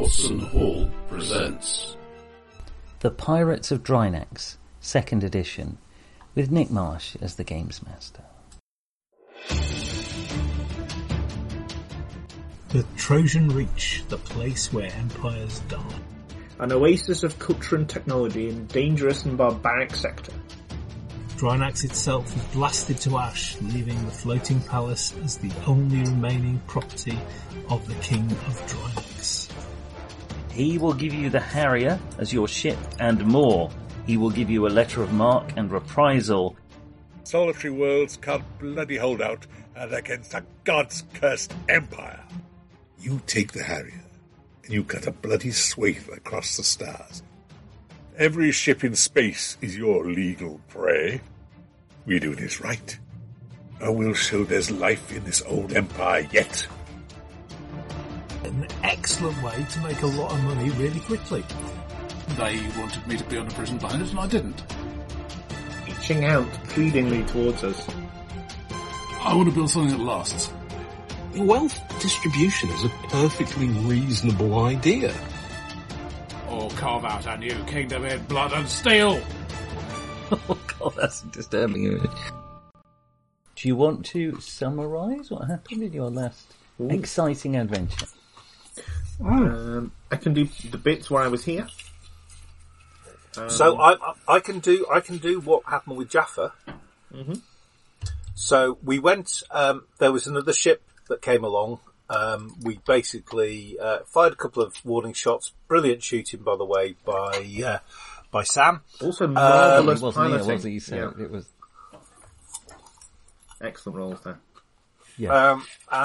Watson Hall presents The Pirates of Drynax, 2nd edition, with Nick Marsh as the Games Master. The Trojan Reach, the place where empires die. An oasis of culture and technology in dangerous and barbaric sector. Drynax itself was blasted to ash, leaving the floating palace as the only remaining property of the King of Drynax. He will give you the Harrier as your ship and more. He will give you a letter of marque and reprisal. Solitary worlds can't bloody hold out against a god's cursed empire. You take the Harrier, and you cut a bloody swathe across the stars. Every ship in space is your legal prey. We do this right, and we'll show there's life in this old empire yet. An excellent way to make a lot of money really quickly. They wanted me to be on a prison planet and I didn't. Reaching out pleadingly towards us. I want to build something that lasts. Wealth distribution is a perfectly reasonable idea. Or carve out a new kingdom in blood and steel. Oh god, that's a disturbing image. Do you want to summarise what happened in your last exciting adventure? I can do the bits where I was here. So I can do what happened with Jaffa. Mm-hmm. So we went. There was another ship that came along. We basically fired a couple of warning shots. Brilliant shooting, by the way, by Sam. Also marvellous piloting. piloting. You said it was excellent rolls there. yeah.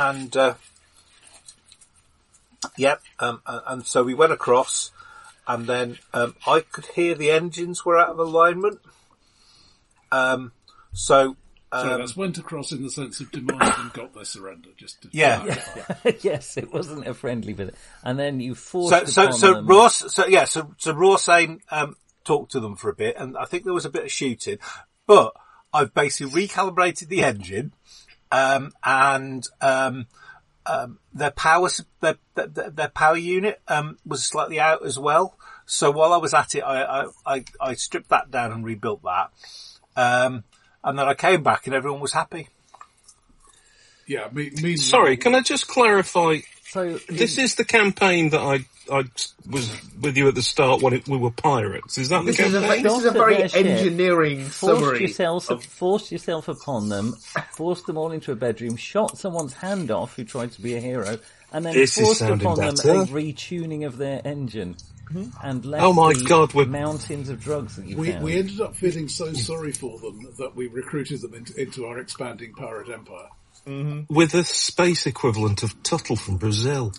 And so we went across, and then I could hear the engines were out of alignment. So that's went across in the sense of demanded and got their surrender. Yes, it wasn't a friendly bit. And then you forced So upon them. Ross talked to them for a bit, and I think there was a bit of shooting, but I've basically recalibrated the engine, and their power unit was slightly out as well. So while I was at it, I stripped that down and rebuilt that, and then I came back and everyone was happy. Yeah, Sorry, can I just clarify? So This is the campaign that I was with you at the start when we were pirates. Is that the campaign? This is a very Their ship, engineering summary. Forced yourself upon them, forced them all into a bedroom, shot someone's hand off who tried to be a hero, and then This is forced sounding upon them better. a retuning of their engine. And left Oh my the God, mountains of drugs that you found. we ended up feeling so sorry for them that we recruited them into our expanding pirate empire. With a space equivalent of Tuttle from Brazil.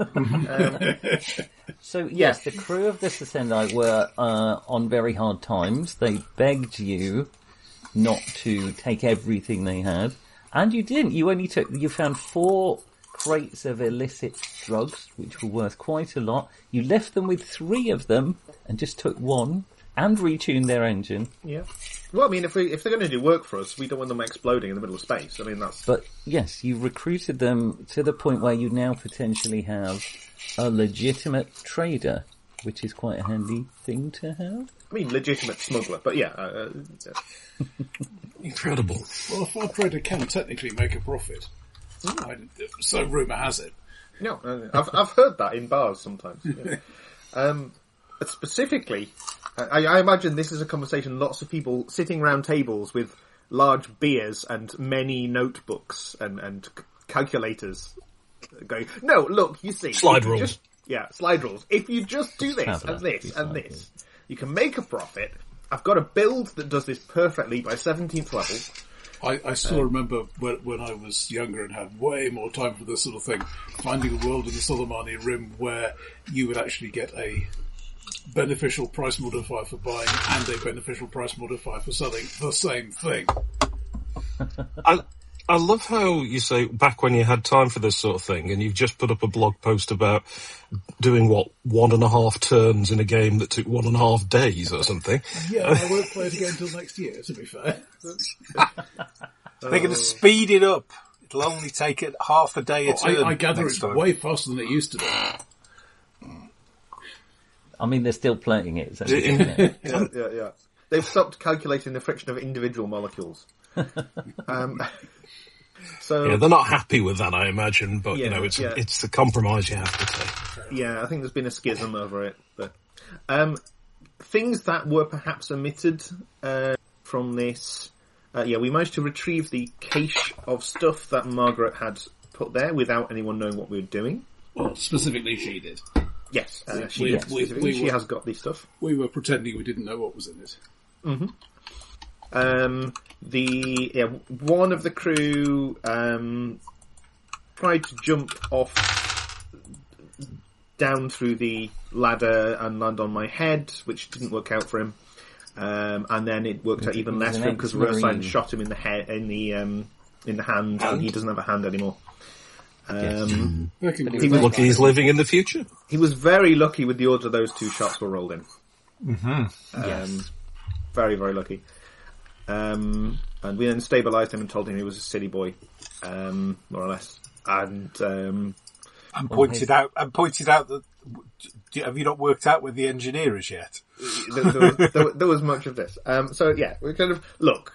So yes, the crew of the Sasendai were on very hard times. They begged you not to take everything they had, and you didn't. You found 4 crates of illicit drugs, which were worth quite a lot. You left them with 3 of them and just took 1 and retuned their engine. Yeah. Well, I mean, if they're going to do work for us, we don't want them exploding in the middle of space. I mean, that's... But yes, you recruited them to the point where you now potentially have a legitimate trader, which is quite a handy thing to have. I mean, legitimate smuggler, but yeah. Incredible. Well, a far trader can technically make a profit. So rumour has it. No, I've heard that in bars sometimes. Yeah. Specifically, I imagine this is a conversation, lots of people sitting around tables with large beers and many notebooks and calculators going, no, look, you see. Slide rules. Slide rules. If you just do this and this and this, you can make a profit. I've got a build that does this perfectly by 17th level. I still remember when I was younger and had way more time for this sort of thing, finding a world in the Soleimani Rim where you would actually get a beneficial price modifier for buying and a beneficial price modifier for selling the same thing. I love how you say back when you had time for this sort of thing, and you've just put up a blog post about doing 1.5 turns in a game that took 1.5 days or something. Yeah, I won't play it again until next year, to be fair. They're going to speed it up. It'll only take it half a day a turn. I gather it's way faster than it used to be. I mean, they're still playing it. So Yeah. They've stopped calculating the friction of individual molecules. So Yeah, they're not happy with that, I imagine, but Yeah, you know, it's yeah. it's the compromise you have to take. yeah, I think there's been a schism over it. But things that were perhaps omitted from this. We managed to retrieve the cache of stuff that Margaret had put there without anyone knowing what we were doing. Well, specifically she did. Yes, we she were- has got this stuff. We were pretending we didn't know what was in it. One of the crew tried to jump off down through the ladder and land on my head, which didn't work out for him. And then it worked out even less for him because ex-Marine. Rosain shot him in the head, in the hand, and he doesn't have a hand anymore. He was Lucky he's living in the future. He was very lucky with the order those two shots were rolled in. Yes. Very, very lucky. And we then stabilised him and told him he was a silly boy, more or less. And pointed out that. Have you not worked out with the engineer as yet? there was much of this. We kind of look.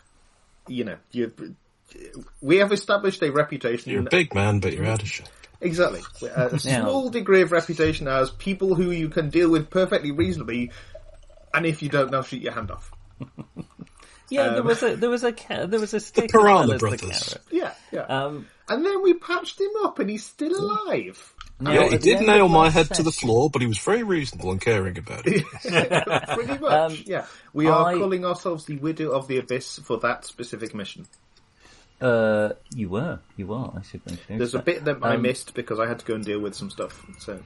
We have established a reputation. You're a big man, but you're out of shape. Exactly. A small degree of reputation as people who you can deal with perfectly reasonably, and if you don't, they'll shoot your hand off. Yeah, there was a stick. Piranha as the Brothers. carrot. Yeah. And then we patched him up, and he's still alive. Now, Yeah, he at the did end nail of my last head to the session- floor, but he was very reasonable and caring about it. Pretty much. We are I- calling ourselves the Widow of the Abyss for that specific mission. You are. I should mention. There's a bit that I missed because I had to go and deal with some stuff. So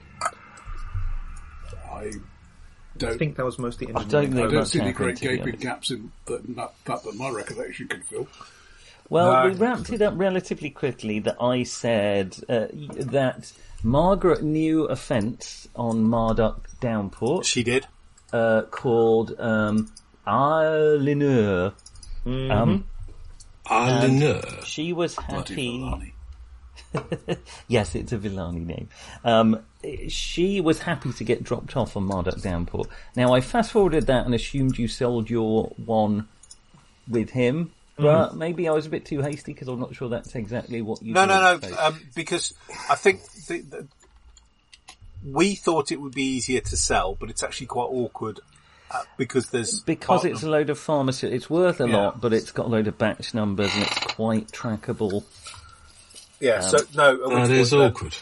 I I think that was mostly don't engineering. know don't much see any happened, great to be gaping honest. gaps in that my recollection can fill. Well, No. we wrapped it up relatively quickly that I said that Margaret knew a fence on Marduk Downport She did. called Arlinur. Alinur. She was Bloody happy. Villani. Yes, it's a Villani name. She was happy to get dropped off on Marduk Downport. Now, I fast-forwarded that and assumed you sold your one with him, but maybe I was a bit too hasty because I'm not sure that's exactly what you No. did. So- Because I think we thought it would be easier to sell, but it's actually quite awkward because there's Because it's a load of pharmacy, it's worth a Yeah. lot, but it's got a load of batch numbers and it's quite trackable. So no, That is awkward.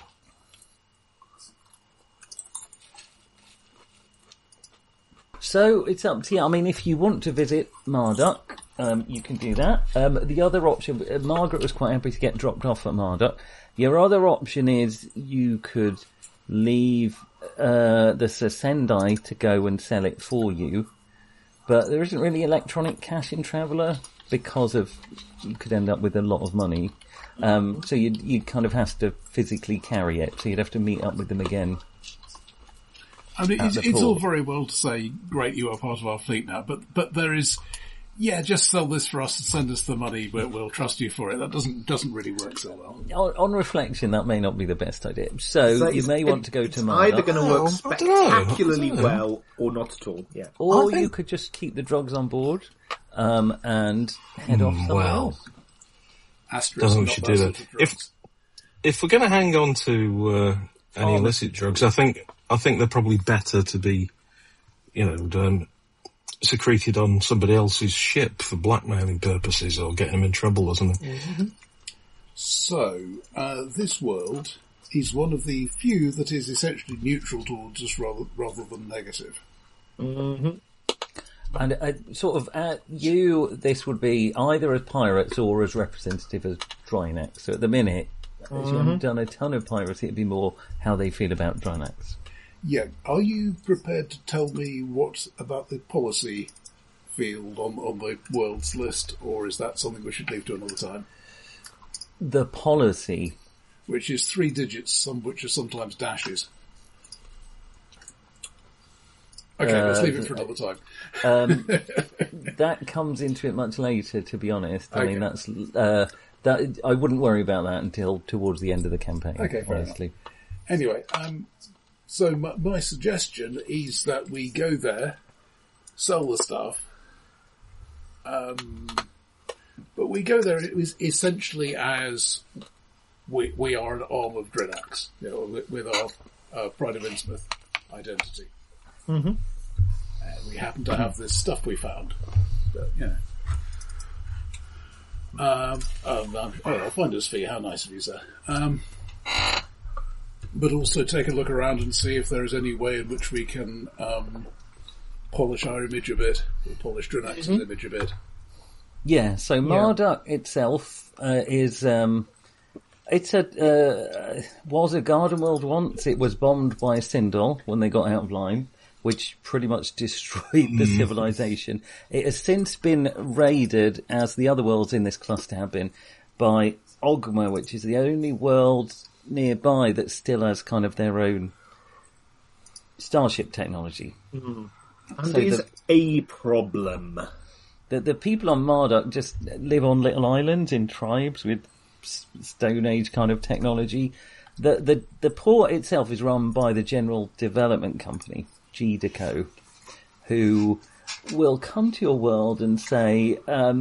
So it's up to you. I mean, if you want to visit Marduk, you can do that. The other option, Margaret was quite happy to get dropped off at Marduk. Your other option is you could leave the Sendai to go and sell it for you, but there isn't really electronic cash in Traveller because of you could end up with a lot of money. So you'd kind of have to physically carry it. So you'd have to meet up with them again. I mean, At the it's all port. very well to say, great, you are part of our fleet now, but there is, just sell this for us and send us the money, but we'll trust you for it. That doesn't really work so well. On reflection, that may not be the best idea. So you may want to go to It's Marduk. either going to work I don't know. spectacularly well or not at all. Yeah. Or I think- you could just keep the drugs on board and head off somewhere well. else. Asterisk, Don't think we not should those do that. sort of drugs. If we're going to hang on to any illicit drugs, I think they're probably better to be, secreted on somebody else's ship for blackmailing purposes or getting them in trouble or something. So, this world is one of the few that is essentially neutral towards us rather than negative. And this would be either as pirates or as representative as Drynax. So at the minute, as you haven't done a ton of piracy, it'd be more how they feel about Drynax. Yeah, are you prepared to tell me what about the policy field on the world's list, or is that something we should leave to another time? The policy. Which is 3 digits, some of which are sometimes dashes. Okay, let's leave it for another time. That comes into it much later, to be honest. I mean, Okay. that I wouldn't worry about that until towards the end of the campaign. Okay, fair honestly. Anyway, So my suggestion is that we go there, sell the stuff, but we go there essentially as we are an arm of Drinax, with our Pride of Innsmouth identity. Mm-hmm. We happen to have this stuff we found. But, I'll find this for you. How nice of you, sir. But also take a look around and see if there is any way in which we can polish our image a bit, or polish Drinax's image a bit. Yeah, so Marduk itself is... was a garden world once. It was bombed by Sindel when they got out of line, which pretty much destroyed the civilization. It has since been raided, as the other worlds in this cluster have been, by Ogma, which is the only world nearby that still has kind of their own starship technology. And is a problem. The people on Marduk just live on little islands in tribes with Stone Age kind of technology. The port itself is run by the General Development Company, GDECO, who will come to your world and say,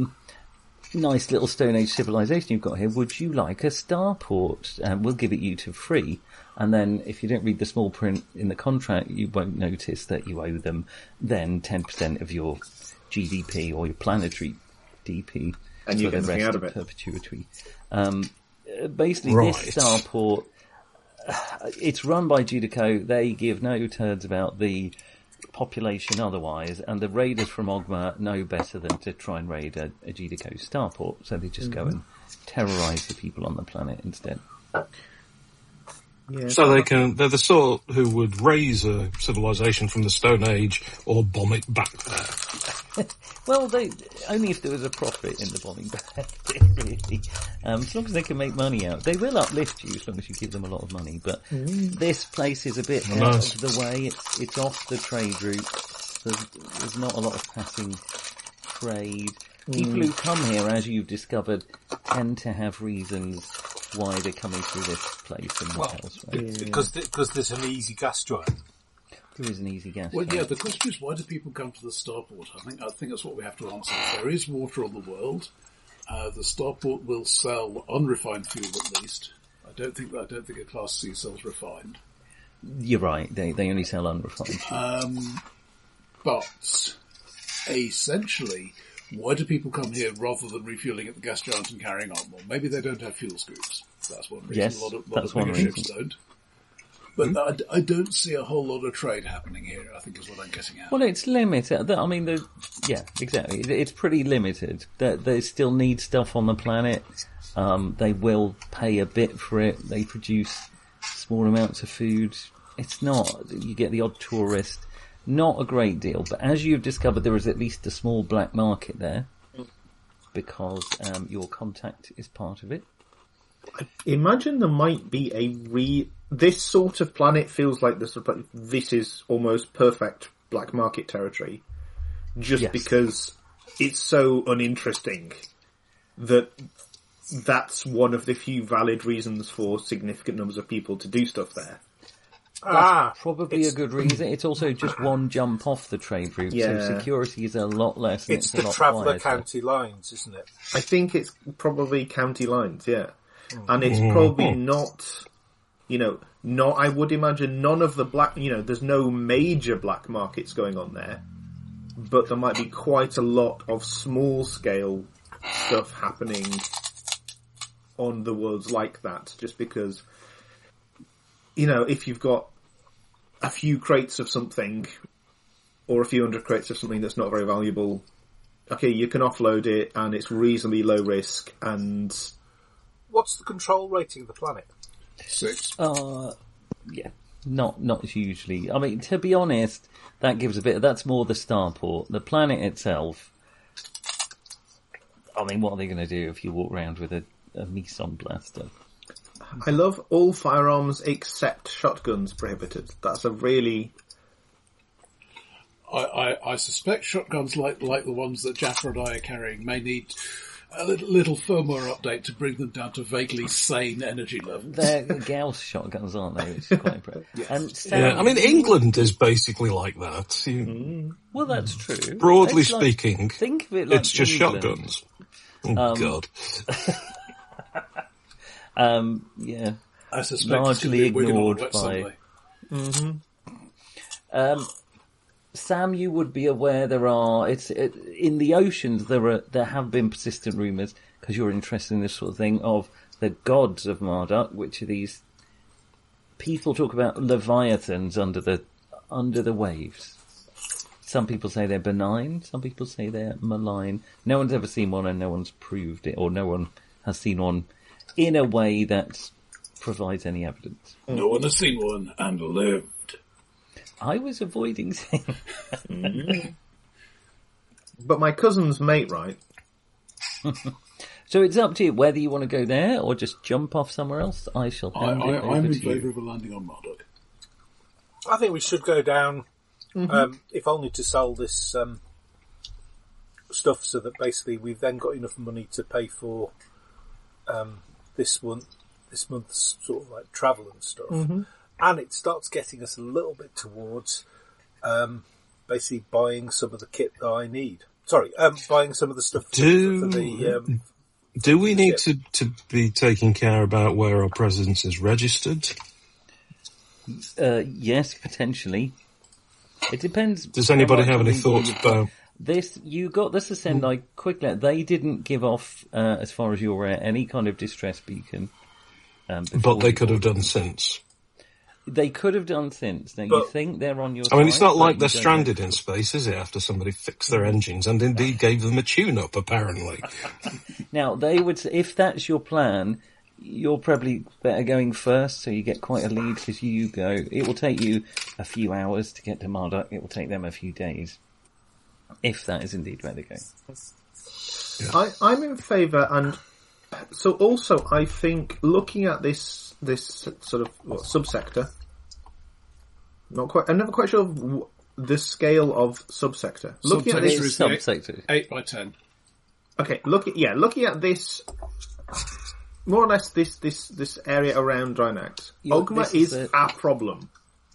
nice little Stone Age civilization you've got here, would you like a starport? We'll give it you to free. And then if you don't read the small print in the contract, you won't notice that you owe them then 10% of your GDP or your planetary DP. And you get nothing out of it. Perpetuity. Basically, this starport, it's run by GDECO. They give no turds about the population otherwise, and the raiders from Ogma know better than to try and raid a GDECO starport, so they just go and terrorise the people on the planet instead. Yeah. So they're the sort who would raise a civilization from the Stone Age or bomb it back there. Well, only if there was a profit in the bombing back, really. As long as they can make money out. They will uplift you as long as you give them a lot of money, but this place is a bit out of the way. It's off the trade route. There's not a lot of passing trade. People who come here, as you've discovered, tend to have reasons why they're coming through this place and not elsewhere. Because there's an easy gas giant. There is an easy gas. Well, yeah, the question is, why do people come to the starport? I think that's what we have to answer. There is water on the world. The starport will sell unrefined fuel, at least. I don't think a Class C sells refined. You're right. They only sell unrefined fuel. But essentially, why do people come here rather than refueling at the gas giant and carrying on? Well, maybe they don't have fuel scoops. That's one reason. Yes, a lot of that's bigger one ships reason. don't. But I don't see a whole lot of trade happening here, I think is what I'm getting at. Well, it's limited. I mean, yeah, exactly. It's pretty limited. They still need stuff on the planet. They will pay a bit for it. They produce small amounts of food. It's not, you get the odd tourist. Not a great deal, but as you've discovered, there is at least a small black market there because your contact is part of it. Imagine there might be this sort of planet feels like this is almost perfect black market territory, just because it's so uninteresting that that's one of the few valid reasons for significant numbers of people to do stuff there. Probably a good reason. It's also just one jump off the trade route, so security is a lot less. And it's the Traveller County lines, isn't it? I think it's probably county lines, and it's probably not. I would imagine none of the black. There's no major black markets going on there, but there might be quite a lot of small scale stuff happening on the worlds like that, just because. If you've got a few crates of something, or a few hundred crates of something that's not very valuable, okay, you can offload it, and it's reasonably low risk, and... What's the control rating of the planet? 6. Yeah, not hugely. I mean, to be honest, that gives a bit... That's more the starport. The planet itself... I mean, what are they going to do if you walk around with a Meson blaster? I love all firearms except shotguns prohibited. That's a really... I suspect shotguns like the ones that Jaffa and I are carrying may need a little firmware update to bring them down to vaguely sane energy levels. They're Gauss shotguns, aren't they? Which is quite impressive. And Sam, Yeah, I mean, England is basically like that. well, that's true. Broadly It's like- speaking, think of it like it's just England. shotguns. Oh, God. Yeah. I suspect Largely it's gonna be a wiggle on a ignored wet by- Sunday. Sam, you would be aware in the oceans there have been persistent rumours, because you're interested in this sort of thing, of the gods of Marduk, which are these people talk about leviathans under the waves. Some people say they're benign, some people say they're malign. No one's ever seen one, and no one's proved it, or no one has seen one in a way that provides any evidence. No one has seen one and lived. I was avoiding saying. But my cousin's mate, right? So it's up to you whether you want to go there or just jump off somewhere else. I shall hand it I'm over in to you. favour of a landing on Marduk. I think we should go down, if only to sell this stuff, so that basically we've then got enough money to pay for this month's sort of like travel and stuff, and it starts getting us a little bit towards basically buying some of the kit that I need. Sorry, buying some of the stuff for the. Do we need to be taking care about where our presence is registered? Yes, potentially. It depends. Does anybody how much have any legal thoughts you've got. about... This? You got the Sasendai quickly. They didn't give off, as far as you're aware, any kind of distress beacon. But they could have done since. They could have done since. Now, you think they're on your side. I mean, it's not but like you they're don't stranded in space, is it, after somebody fixed their engines and indeed gave them a tune-up, apparently? Now, they would, if that's your plan, you're probably better going first, so you get quite a lead because you go. It will take you a few hours to get to Marduk. It will take them a few days, if that is indeed where they go. I'm in favour, and so also I think looking at this sort of subsector, I'm never quite sure of the scale of subsector. Looking at Subsector this, is the Subsector. 8 by 10. okay, looking at this, more or less this area around Drynax, Ogma this is is a problem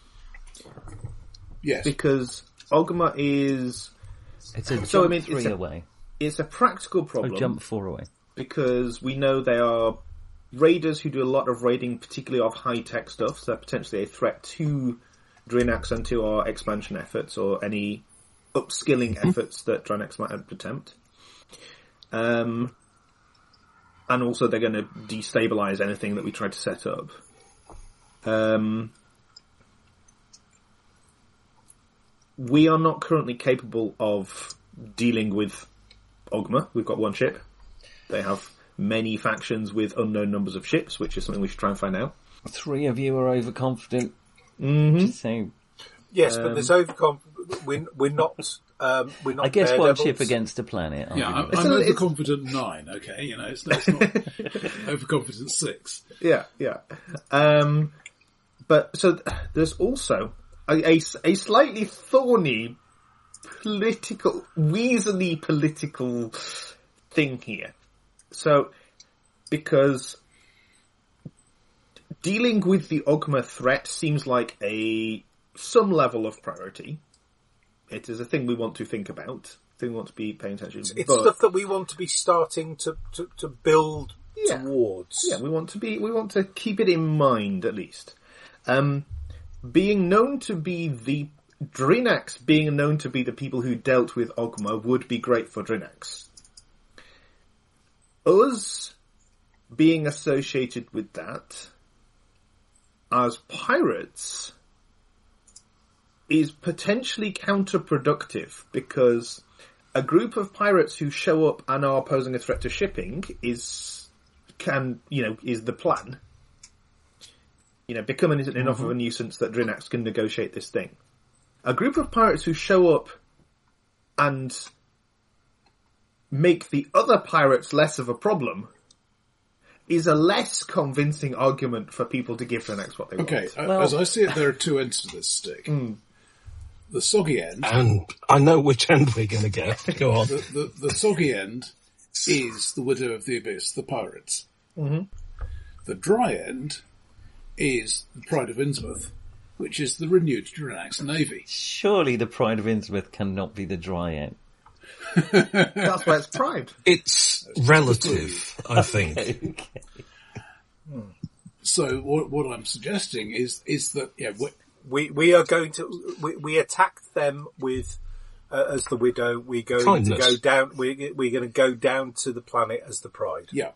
Yes. because Ogma is It's a jump So, I mean, 3 away. it's a practical Or problem. jump 4 away. Because we know they are raiders who do a lot of raiding, particularly of high-tech stuff, so they're potentially a threat to Drynax and to our expansion efforts or any upskilling efforts that Drynax might attempt. And also they're going to destabilize anything that we try to set up. We are not currently capable of dealing with Ogma. We've got one ship. They have many factions with unknown numbers of ships, which is something we should try and find out. 3 of you are overconfident. Mm-hmm. So, Yes, but there's we're not. We're not. I guess one daredevils. ship against a planet. Yeah, I'm It's- overconfident 9, okay? You know, it's not overconfident 6. Yeah. But so there's also a slightly thorny weaselly political thing here. So, because dealing with the Ogma threat seems like some level of priority. It is a thing we want to think about, thing we want to be paying attention to. It's stuff that we want to be starting to build towards. Yeah, we want to keep it in mind at least. Being known to be the people who dealt with Ogma would be great for Drynax. Us being associated with that as pirates is potentially counterproductive, because a group of pirates who show up and are posing a threat to shipping is the plan. Becoming isn't enough of a nuisance that Drynax can negotiate this thing. A group of pirates who show up and make the other pirates less of a problem is a less convincing argument for people to give Drynax what they want. Okay, as I see it, there are 2 ends to this stick. The soggy end... And I know which end we're going to get. Go on. The soggy end is the Widow of the Abyss, the pirates. Mm-hmm. The dry end is the Pride of Innsmouth, which is the renewed Drinax Navy. Surely the Pride of Innsmouth cannot be the dry end. That's why it's Pride. It's relative, I think. Okay. So what I'm suggesting is that we are going to we attacked them with as the Widow. We're going Kindness. to go down. We're going to go down to the planet as the Pride. Yeah.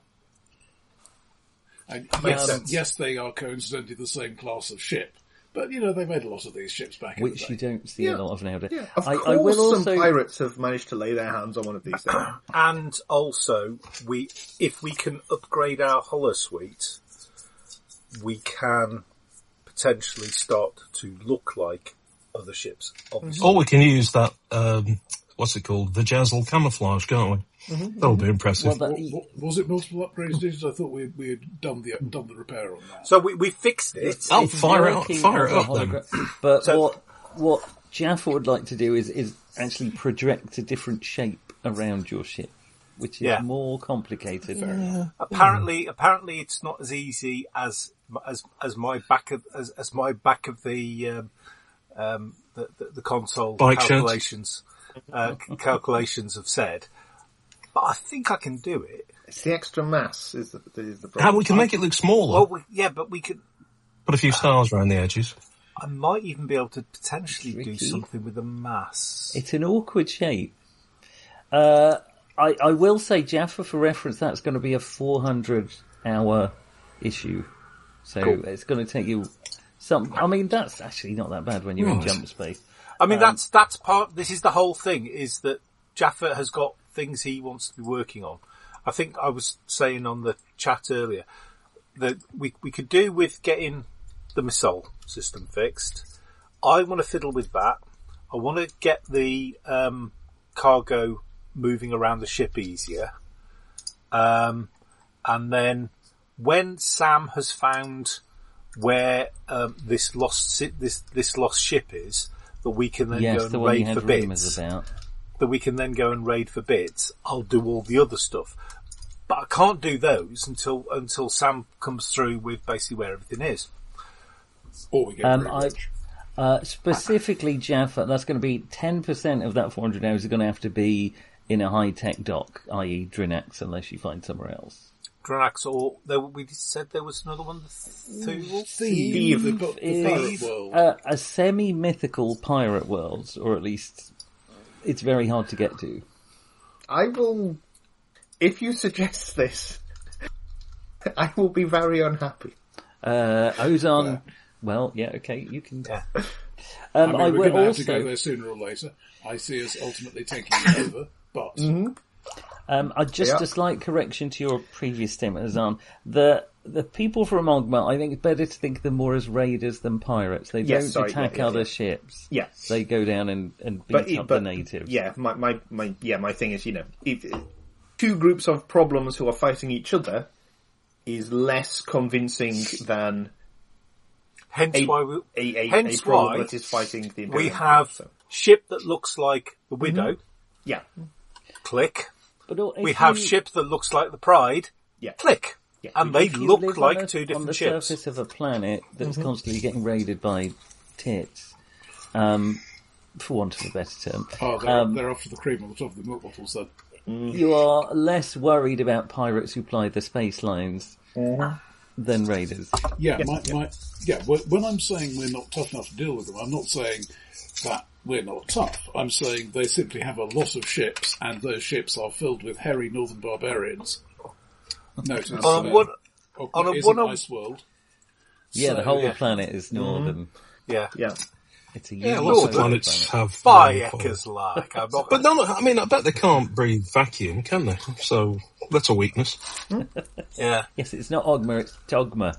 And yes, they are coincidentally the same class of ship, but they made a lot of these ships back in the day. Which you don't see a lot of nowadays. Yeah, of I course will also... some pirates have managed to lay their hands on one of these things. And also, if we can upgrade our holosuite, we can potentially start to look like other ships, obviously. Or we can use that, what's it called? The Jazzle camouflage, can't we? Mm-hmm. That'll be impressive. Well, was it multiple upgrades? I thought we had done the repair on that. So we fixed it. Oh, fire it up then. But what Jaffa would like to do is actually project a different shape around your ship, which is more complicated. Apparently it's not as easy as my back of the console Bike calculations have said. But I think I can do it. It's the extra mass is the problem. How we can make it look smaller. Well, but we could Put a few stars around the edges. I might even be able to potentially do something with the mass. It's an awkward shape. I will say, Jaffa, for reference, that's going to be a 400-hour issue. So it's going to take you some... I mean, that's actually not that bad when you're in jump space. I mean, that's part... This is the whole thing, is that Jaffa has got things he wants to be working on. I think I was saying on the chat earlier that we could do with getting the missile system fixed. I want to fiddle with that. I want to get the cargo moving around the ship easier. And then when Sam has found where this lost ship is, that we can then go and raid for bits. That we can then go and raid for bits. I'll do all the other stuff, but I can't do those until Sam comes through with basically where everything is. Or we get specifically Jaffa, that's going to be 10% of that 400 hours are going to have to be in a high-tech dock, i.e. Drinax, unless you find somewhere else. Drinax, or we said there was another one, Thief, the pirate world. A semi-mythical pirate world, or at least it's very hard to get to. I will, if you suggest this, I will be very unhappy. Ozan, well, yeah, okay, you can... Yeah. I mean, we're going to have to go there sooner or later. I see us ultimately taking it over, but... Mm-hmm. A slight correction to your previous statement, Ozan. The people from Ogma, I think it's better to think of them more as raiders than pirates. They don't attack other ships. Yes. They go down and beat up the natives. Yeah, my thing is, if two groups of problems who are fighting each other is less convincing than a problem that is fighting the Imperium. We have ship that looks like the Widow. Mm-hmm. Yeah. Click. But we have ship that looks like the Pride. Yeah. Click. Yeah. And they look like two different ships. On the surface of a planet that's constantly getting raided by tits, for want of a better term. Oh, they're after the cream on the top of the milk bottles then. You are less worried about pirates who ply the space lines than raiders. Yeah, when I'm saying we're not tough enough to deal with them, I'm not saying that we're not tough. I'm saying they simply have a lot of ships, and those ships are filled with hairy northern barbarians. Notice on a ice world. Yeah, the whole planet is northern. Yeah. It's a lots of planets have Fire's like. But no, I mean, I bet they can't breathe vacuum, can they? So that's a weakness. Yeah. Yes, it's not Ogma, it's Dogma.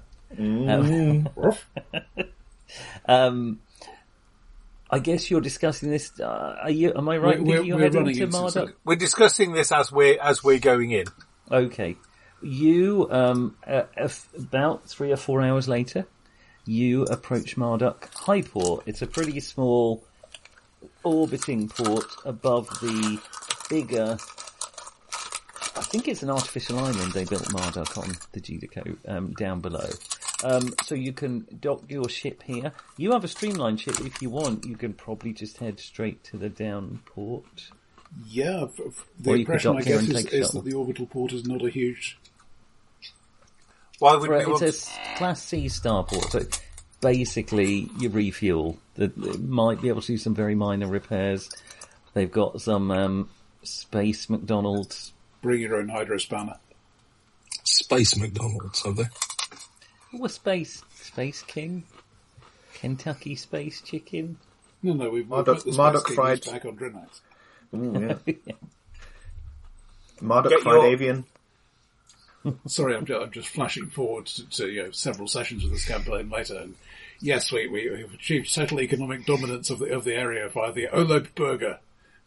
I guess you're discussing this. Am I right? You're heading to Marduk? We're discussing this as we're going in. Okay. You about 3 or 4 hours later, you approach Marduk Highport. It's a pretty small orbiting port above the bigger think it's an artificial island they built Marduk on, the Judico, down below. So you can dock your ship here. You have a streamlined ship. If you want, you can probably just head straight to the down port. Yeah, the impression I get is that the orbital port is not a huge... Why would we want... It's a Class C starport, so basically you refuel. They might be able to do some very minor repairs. They've got some space McDonald's. Bring your own hydro spanner. Space McDonald's, have they? Oh, a Space King? Kentucky Space Chicken? No, we've put the Marduk Space fried... King back on Drinax. Ooh, yeah. Marduk fried avian. Sorry, I'm just flashing forward to several sessions of this campaign later. And yes, we've achieved total economic dominance of the area via the Oleb burger.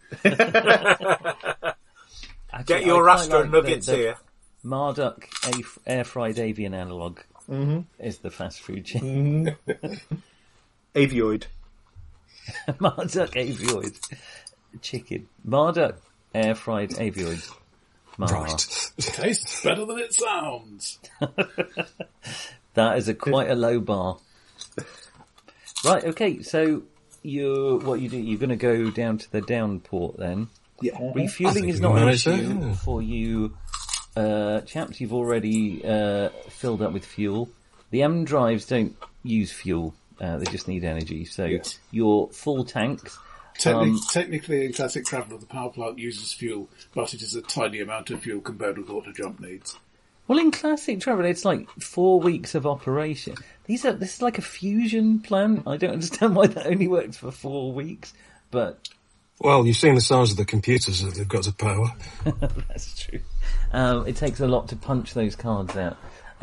Actually, Get your Rasta nuggets here. Marduk air fried avian analog is the fast food chain. Avioid. Marduk avioid chicken. Marduk air fried avioid. Right. Tastes better than it sounds. That is quite a low bar. Right, okay, so you're going to go down to the down port then. Yeah. Refueling is not an issue for you, chaps. You've already filled up with fuel. The M drives don't use fuel. They just need energy. So your full tanks. Technically, in Classic Traveller, the power plant uses fuel, but it is a tiny amount of fuel compared with what a jump needs. Well, in Classic Traveller, it's like 4 weeks of operation. This is like a fusion plant. I don't understand why that only works for 4 weeks, but... Well, you've seen the size of the computers that they've got to power. That's true. It takes a lot to punch those cards out.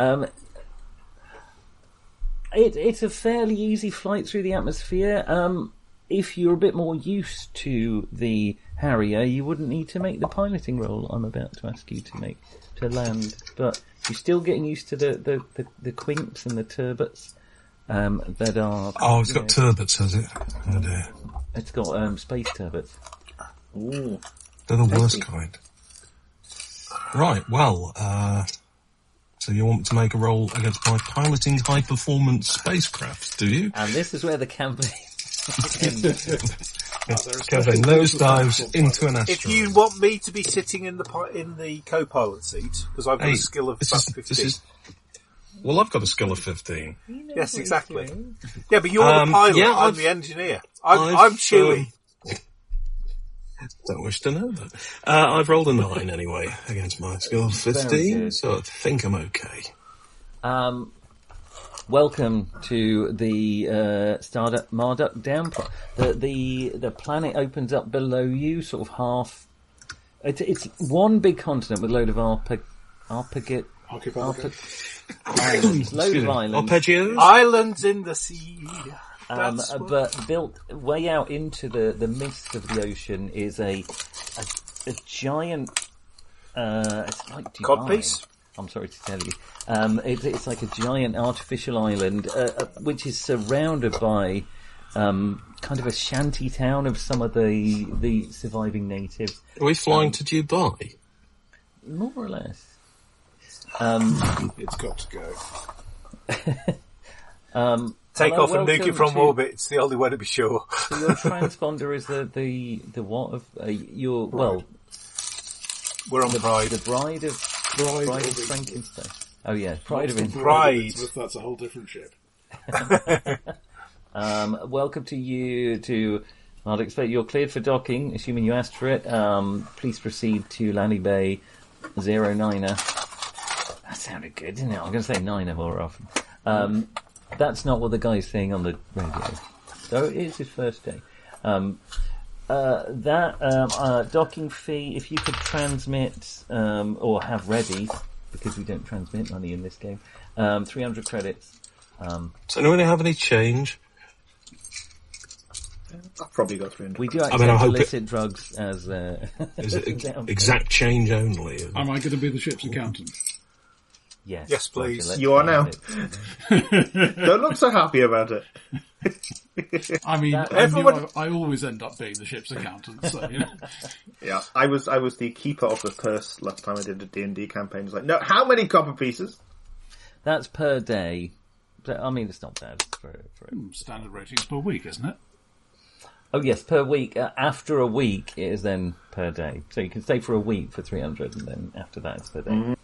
It's a fairly easy flight through the atmosphere. If you're a bit more used to the Harrier, you wouldn't need to make the piloting roll I'm about to ask you to land. But you're still getting used to the quinks and the turbots that are... Oh, it's got turbots, has it? Oh dear. It's got space turbots. Ooh. They're the worst kind. Right, well, so you want to make a roll against my piloting high-performance spacecraft, do you? And this is where the campaign... Campaign nosedives into an asteroid. If you want me to be sitting in the co-pilot seat, because I've got a skill of about 15. Well, I've got a skill of 15. Yes, exactly. Yeah, but you're the pilot, yeah, I'm the engineer. I'm Chewie. Don't wish to know that. I've rolled a 9 anyway against my skill of 15, so I think I'm okay. Welcome to the Marduk downport. The planet opens up below you, sort of half. It's one big continent with a load of islands, load of islands. Arpeggios? Islands in the sea. But built way out into the mist of the ocean is a giant. It's like Dubai. Codpiece? I'm sorry to tell you. It's like a giant artificial island, which is surrounded by kind of a shanty town of some of the surviving natives. Are we flying to Dubai? More or less. It's got to go. Take off and nuke it from orbit. It's the only way to be sure. So your transponder is the what of your well? We're on Pride. The Bride of Frankenstein. Oh yeah, Pride of Pride. That's a whole different ship. Welcome to you to. I'd expect you're cleared for docking, assuming you asked for it. Please proceed to landing bay 09er. That sounded good, didn't it? I'm going to say 9er more often. That's not what the guy's saying on the radio. So it is his first day. Docking fee, if you could transmit, or have ready, because we don't transmit money in this game, 300 credits. Does anyone have any change? I've probably got 300. We do accept illicit drugs as... Is it exact change only? Am I going to be the ship's accountant? Yes. Yes, please. Roger, let's You are go now. with it. Don't look so happy about it. I mean, I always end up being the ship's accountant, so, you know. Yeah, I was the keeper of the purse last time I did a D&D campaign. It's like, no, how many copper pieces? That's per day. But, I mean, it's not bad for Standard ratings per week, isn't it? Oh yes, per week. After a week, it is then per day. So you can stay for a week for 300, and then after that, it's per day. Mm-hmm.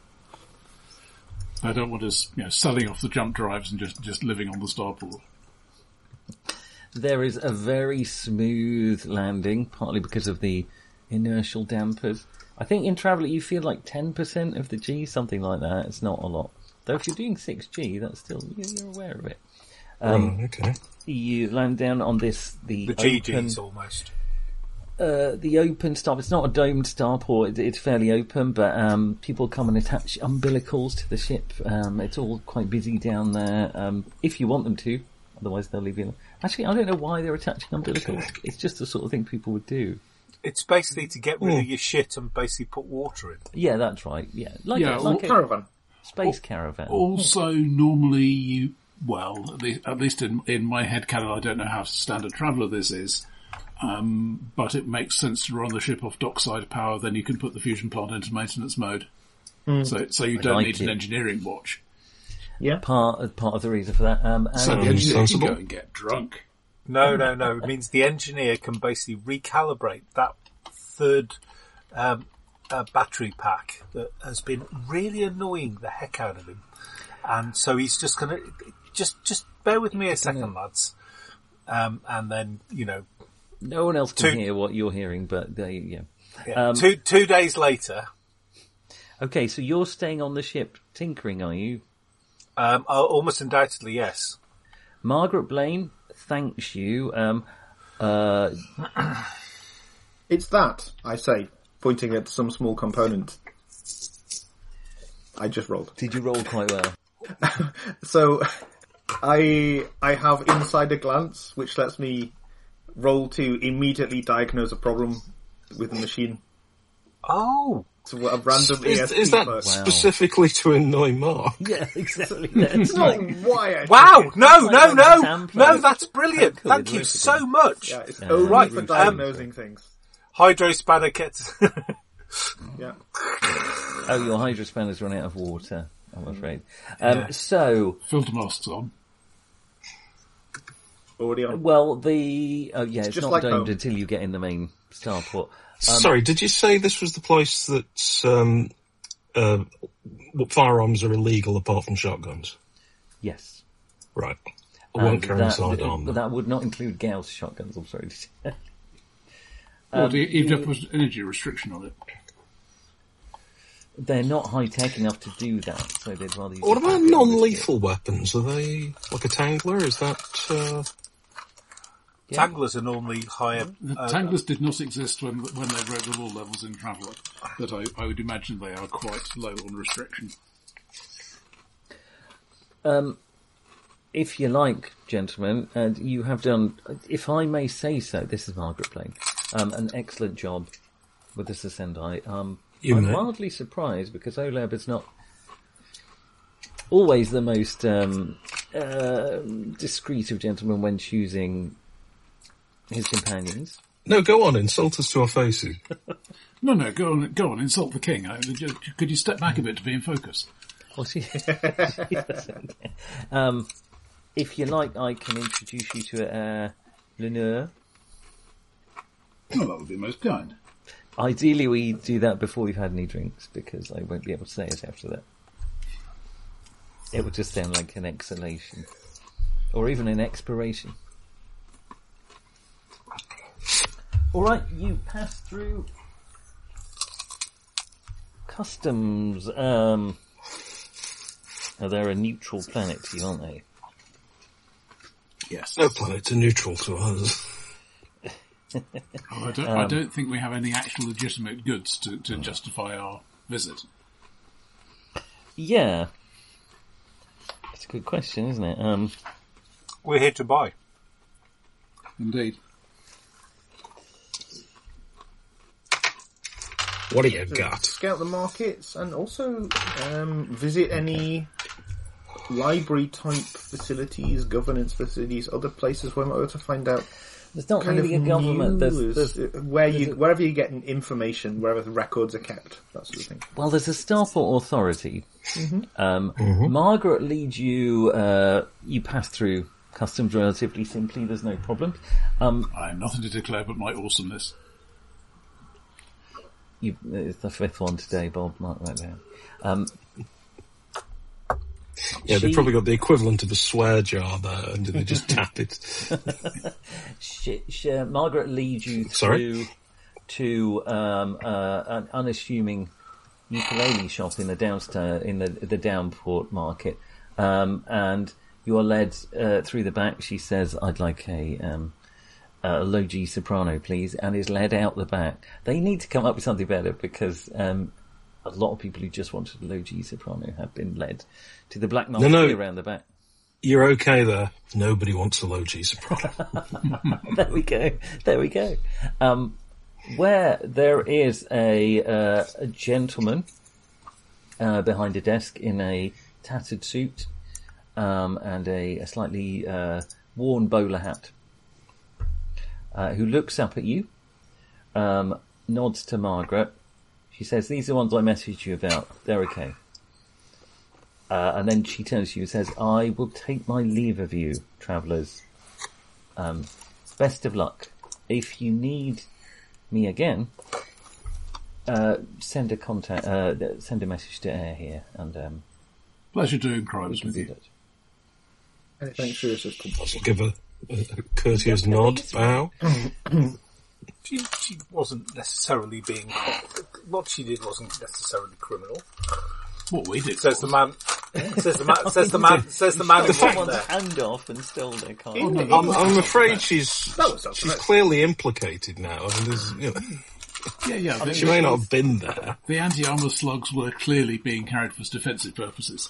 I don't want us, selling off the jump drives and just living on the starport. There is a very smooth landing, partly because of the inertial dampers. I think in Traveller you feel like 10% of the G, something like that. It's not a lot. Though if you're doing 6G, that's still, you're aware of it. Okay. You land down on the GG's almost. The open stop. It's not a domed starport. It's fairly open, but people come and attach umbilicals to the ship. It's all quite busy down there. If you want them to, otherwise they'll leave you alone. Actually, I don't know why they're attaching umbilicals. It's just the sort of thing people would do. It's basically to get rid of your shit and basically put water in. Yeah, that's right. Yeah, like a Caravan. space caravan. Also, normally at least in my headcanon, I don't know how standard Traveller this is, but it makes sense to run the ship off dockside power, then you can put the fusion plant into maintenance mode. So you don't need an engineering watch. Yeah. Part of the reason for that. So the engineer can go and get drunk. No. It means the engineer can basically recalibrate that third battery pack that has been really annoying the heck out of him. And so he's just going to... Just bear with me a second, lads. And then, no one else can hear what you're hearing, but yeah. 2 days later... Okay, so you're staying on the ship tinkering, are you? Almost undoubtedly, yes. Margaret Blaine thanks you. It's that, I say, pointing at some small component. I just rolled. Did you roll quite well? So, I have insider glance, which lets me roll to immediately diagnose a problem with the machine. Oh! So a random ESP is that perk. specifically to annoy Mark? Yeah, exactly. That's Not like, why. Wow! No, Sampler. that's brilliant. Cool, Thank you so much. Yeah, it's only Right, for diagnosing things. Hydrospanner gets... Yeah. oh, your hydrospanner's run out of water, I'm afraid. So, Filter masks on. Already on. well, it's just not like domed home. until you get in the main starport. Sorry, did you say this was the place that firearms are illegal apart from shotguns? Yes. Right. I won't carry a But sidearm. that would not include Gauss shotguns, I'm sorry to say. Well, you've just put an energy restriction on it. They're not high-tech enough to do that, so they'd rather use... What about non-lethal weapons? Are they like a Tangler? Is that... Tanglers are normally higher... The Tanglers did not exist when they wrote the law levels in Traveller, but I would imagine they are quite low on restriction. If you like, gentlemen, and you have done, if I may say so, this is Margaret Blaine, an excellent job with the Sesendai. I'm mildly surprised because Olab is not always the most discreet of gentlemen when choosing his companions. No, go on, insult us to our faces. No, go on, insult the king. Could you step back a bit to be in focus? Well, she doesn't. If you like, I can introduce you to Lenore. Oh, that would be most kind. Ideally, we do that before we've had any drinks, because I won't be able to say it after that. It would just sound like an exhalation. Or even an expiration. Alright, you pass through customs. They're a neutral planet to you, aren't they? Yes. No planets are neutral to us. I don't think we have any actual legitimate goods to justify our visit. Yeah. That's a good question, isn't it? We're here to buy. Indeed. What do you got? Scout the markets and also visit any library-type facilities, governance facilities, other places where we might be able to find out There's not kind really a of government. news, wherever you get information, wherever the records are kept, that sort of thing. Well, there's a Starport authority. Margaret leads you. You pass through customs relatively simply. There's no problem. I have nothing to declare but my awesomeness. It's the fifth one today, Bob. Mark that down. Yeah, they've probably got the equivalent of a swear jar there, and they just tap it. Margaret leads you through to an unassuming ukulele shop in the the Downport market, and you are led through the back. She says, "I'd like a low G soprano, please," and is led out the back. They need to come up with something better because a lot of people who just wanted a low G soprano have been led to the black market around the back. You're okay there. Nobody wants a low G soprano. There we go. Where there is a gentleman behind a desk in a tattered suit and a slightly worn bowler hat, who looks up at you, nods to Margaret. She says, "These are the ones I messaged you about. They're okay." And then she turns to you and says, "I will take my leave of you, travellers. Best of luck. If you need me again, send a message to Air here." And pleasure doing crimes with you. Thanks for your assistance. I'll give a courteous nod, bow. She wasn't necessarily being... What she did wasn't necessarily criminal. What we did. Says the man. Says the man who someone's hand off and stole their car. I'm afraid she's clearly implicated now. I mean, she may not have been there. The anti-armour slugs were clearly being carried for defensive purposes.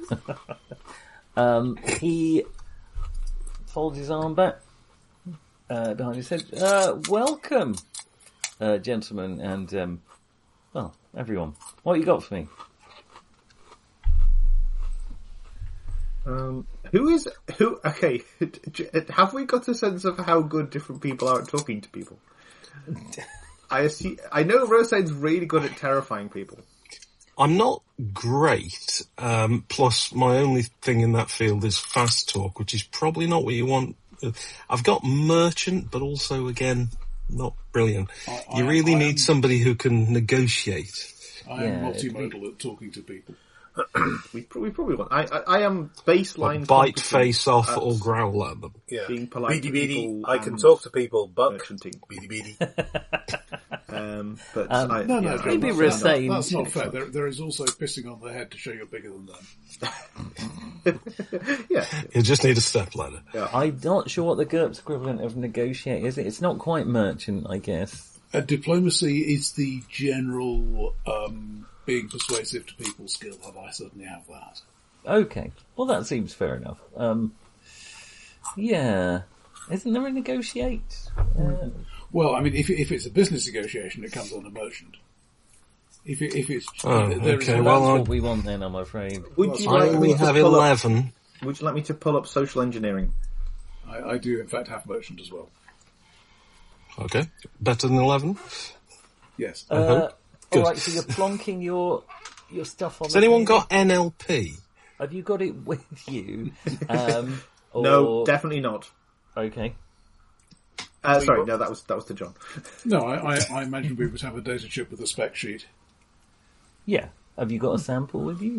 He folds his arm back behind his head. "Welcome, gentlemen, and everyone. What you got for me?" Okay, have we got a sense of how good different people are at talking to people? I know Rosane's really good at terrifying people. I'm not great, plus my only thing in that field is fast talk, which is probably not what you want. I've got merchant, but also, again, not brilliant. You really need somebody who can negotiate. I am multimodal at talking to people. we probably want. I am baseline. Bite, face off, or growl at them. Yeah. Being polite to people. I can talk to people, but merchanting. Beady. Maybe Rosane. That's not fair. There is also pissing on the head to show you're bigger than them. Yeah. You just need a stepladder. Yeah. I'm not sure what the GURPS equivalent of negotiate is. It's not quite merchant, I guess. Diplomacy is the general being persuasive to people skill, and I certainly have that. Okay. Well, that seems fair enough. Yeah. Isn't there a negotiate? Well, I mean, if it's a business negotiation, it comes on a merchant. If it's... okay, that's what we want then, I'm afraid. Would you I like only me to have pull 11. Would you like me to pull up social engineering? I do, in fact, have merchant as well. Okay. Better than 11? Yes. Alright, so you're plonking your stuff on... Has anyone got NLP? Have you got it with you? No, definitely not. Okay. Sorry, no, that was to John. No, I imagine we would have a data chip with a spec sheet. Yeah. Have you got a sample with you?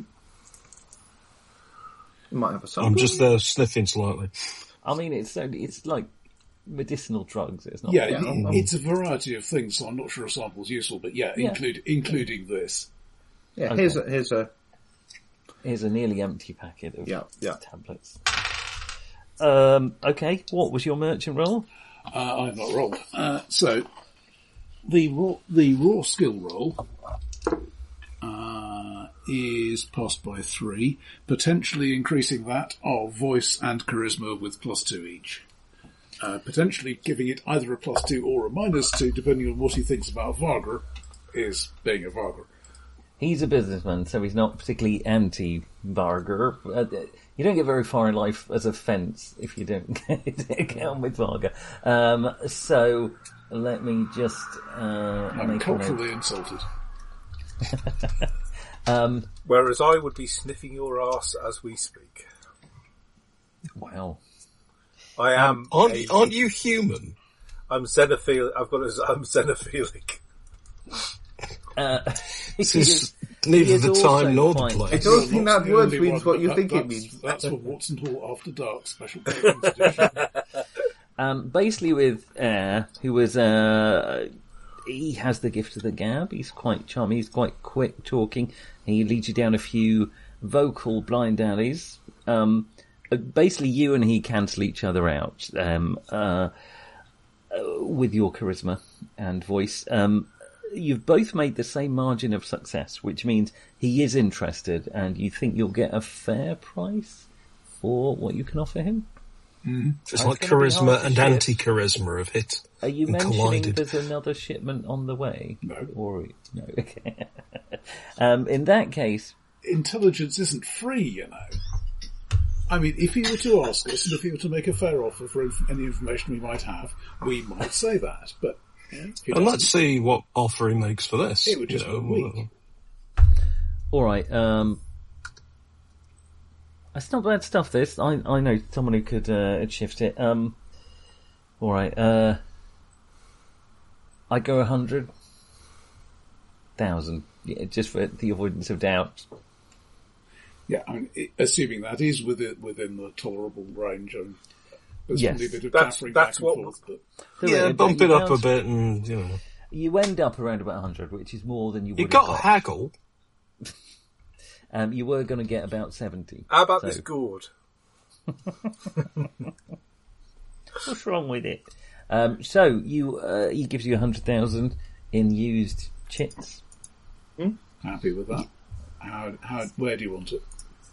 You might have a sample. I'm just there sniffing slightly. I mean, it's like medicinal drugs. It's not. Yeah, it's a variety of things, so I'm not sure a sample's useful, but including this. Yeah, Okay. Here's a nearly empty packet of tablets. Okay, what was your merchant roll? I've not rolled. So the raw skill roll is passed by 3, potentially increasing that of voice and charisma with +2 each. Potentially giving it either a +2 or a -2, depending on what he thinks about Vargr is being a Vargr. He's a businessman, so he's not particularly anti-Vargr. You don't get very far in life as a fence if you don't get on with Vargr. So let me just I'm culturally insulted. Whereas I would be sniffing your arse as we speak. Wow. I am. Aren't you human? I'm xenophilic. I'm xenophilic. This is neither the time nor the I place. don't think that the word only means one, what you but think it that's- means. That's for Watson Hall After Dark special edition. Basically with Air, who was, he has the gift of the gab. He's quite charming. He's quite quick talking. He leads you down a few vocal blind alleys. Basically you and he cancel each other out, with your charisma and voice. You've both made the same margin of success, which means he is interested and you think you'll get a fair price for what you can offer him. It's like gonna be hard charisma to and ship. anti-charisma have hit Are you and mentioning collided. there's another shipment on the way? No. Or, no, okay. In that case, Intelligence isn't free, you know. I mean, if he were to ask us, and if he were to make a fair offer for any information we might have, we might say that. But if he And let's doesn't, see what offer he makes for this. It would just be a week. alright, it's not bad stuff, this. I know someone who could shift it. Alright, I go 100,000, yeah, just for the avoidance of doubt. yeah, I mean, assuming that is within the tolerable range, there's Yes. only a bit of That's taffering back and what- forth. But Yeah, bump it up a bit and, you know. You end up around about 100, which is more than you would You have got got. a haggle. You were going to get about 70. How about So- this gourd? What's wrong with it? So he gives you 100,000 in used chits. happy with that. Where do you want it?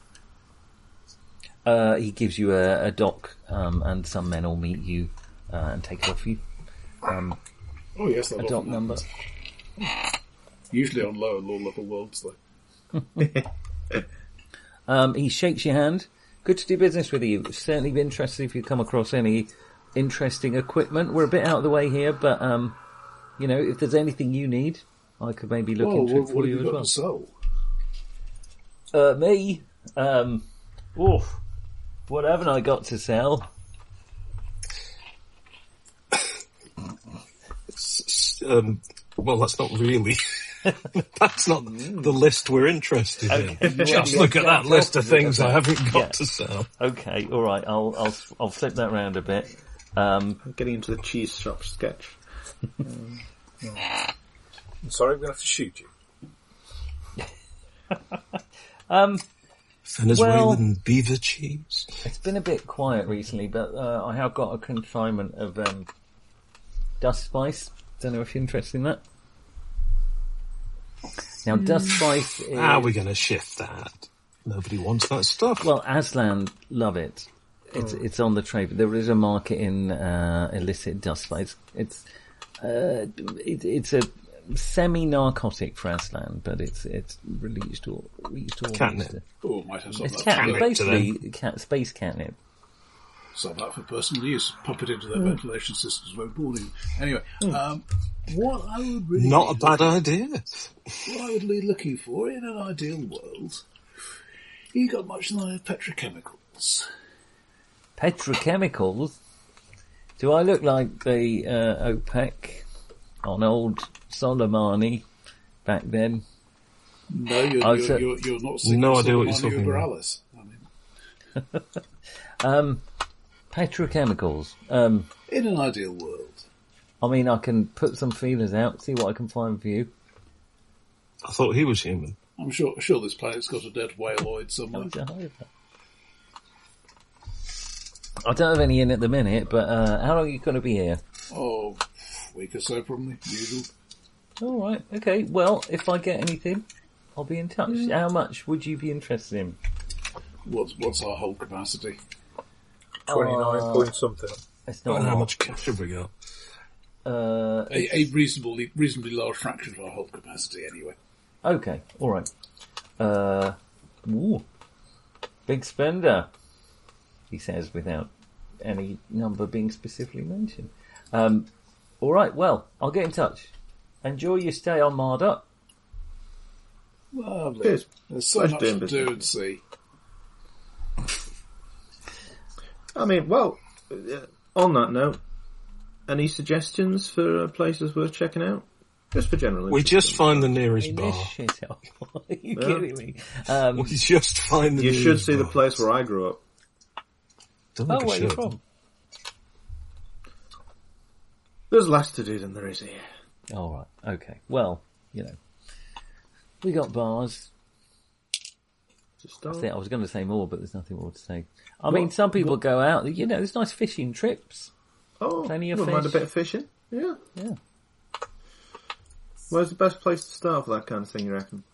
He gives you a dock, and some men will meet you and take it off you. Oh yes, that A often dock number. happens. Usually on lower law level worlds, though. He shakes your hand. Good to do business with you. Certainly be interested if you come across any interesting equipment. We're a bit out of the way here, but you know, if there's anything you need, I could maybe look into it what for have you you got as to sell? well. Me, what haven't I got to sell? Well, that's not really. That's not the list we're interested in. Just look at that list of things I haven't got Yeah. to sell. Okay, all right. I'll flip that round a bit. Getting into the cheese shop sketch. I'm sorry, I'm going to have to shoot you. Venezuelan beaver cheese. It's been a bit quiet recently, but I have got a consignment of dust spice. Don't know if you're interested in that. Now, dust spice is... How are we going to shift that? Nobody wants that stuff. Well, Aslan love it. It's on the trade, but there is a market in illicit dust spice. It's a semi-narcotic for Aslan, but it's released all. Catnip. Oh, might have some It's of that. catnip, Catnip to basically space catnip. Some of that for personal use. Pump it into their ventilation systems when boarding. Anyway, what I would really Not a bad idea. What I would be looking for in an ideal world, you got much like petrochemicals. Petrochemicals? Do I look like the OPEC on old Soleimani back then? No, you're not seeing No idea what you're Soleimani talking over about. Alice. I mean, Petrochemicals. in an ideal world. I mean, I can put some feelers out, see what I can find for you. I thought he was human. I'm sure this planet's got a dead whaleoid somewhere. I don't have any in at the minute, but how long are you going to be here? Oh, week or so probably, usual. All right, okay. Well, if I get anything, I'll be in touch. How much would you be interested in? What's our whole capacity? 29 point something. It's Not not how a lot. much cash have we got? A reasonably large fraction of our hold capacity, anyway. Okay, all right. Ooh, big spender, he says without any number being specifically mentioned. All right, well, I'll get in touch. Enjoy your stay on Marduk. Lovely. Cheers. There's so Pleasure much doing to do and business. see. I mean, well, on that note, any suggestions for places worth checking out? Just for general We interest. just find the nearest In bar. this shithole. Are you kidding me? We just find the You nearest should see the bar. place where I grew up. Don't Oh, think I where are you should. from? There's less to do than there is here. All right, okay. Well, we got bars. Just I was going to say more, but there's nothing more to say. I mean, What- some people go out. There's nice fishing trips. Plenty of wouldn't mind a fish. bit of fishing. Yeah. Yeah. Where's the best place to start for that kind of thing, you reckon?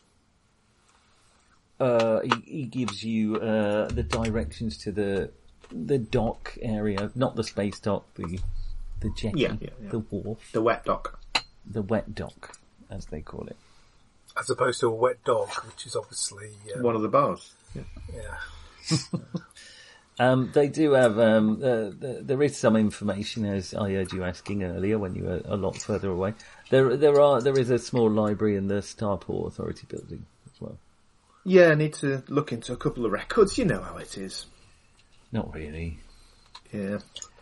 He gives you the directions to the dock area, not the space dock, the jetty, Yeah. the wharf, The wet dock. the wet dock, as they call it. As opposed to a wet dog, which is obviously... One of the bars. yeah. They do have, there is some information, as I heard you asking earlier when you were a lot further away. There is a small library in the Starport Authority building as well. Yeah, I need to look into a couple of records. You know how it is. Not really. Yeah.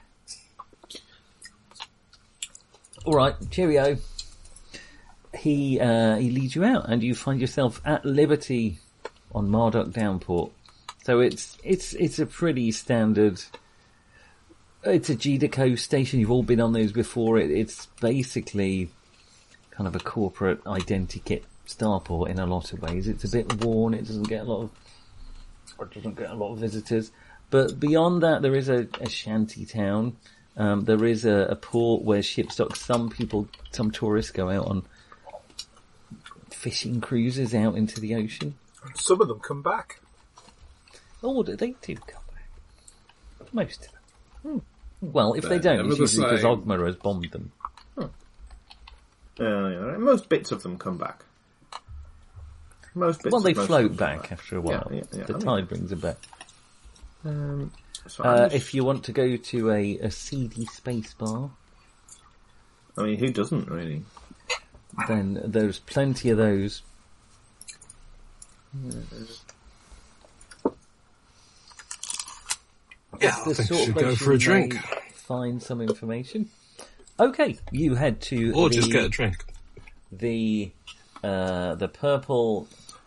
Alright, cheerio. He leads you out and you find yourself at liberty on Marduk Downport. So it's a pretty standard, it's a GDCO station, you've all been on those before. It's basically kind of a corporate identikit starport in a lot of ways. It's a bit worn, it doesn't get a lot of visitors. But beyond that, there is a shanty town. There is a port where ships dock. Some tourists go out on fishing cruises out into the ocean. Some of them come back. Oh, they do come back. Most of them. Well, if they They're don't, never it's the usually because same. Ogma has bombed them. Yeah. Most bits of them come back. Most bits. Well, they of most float of them come back after a while. Yeah, The I mean- tide brings them back. So I'm just- If you want to go to a seedy space bar, I mean, who doesn't really? then there's plenty of those. Yeah, I The think sort we of should go place for a you drink. may Find some information. Okay, you head to Or just get a drink. the purple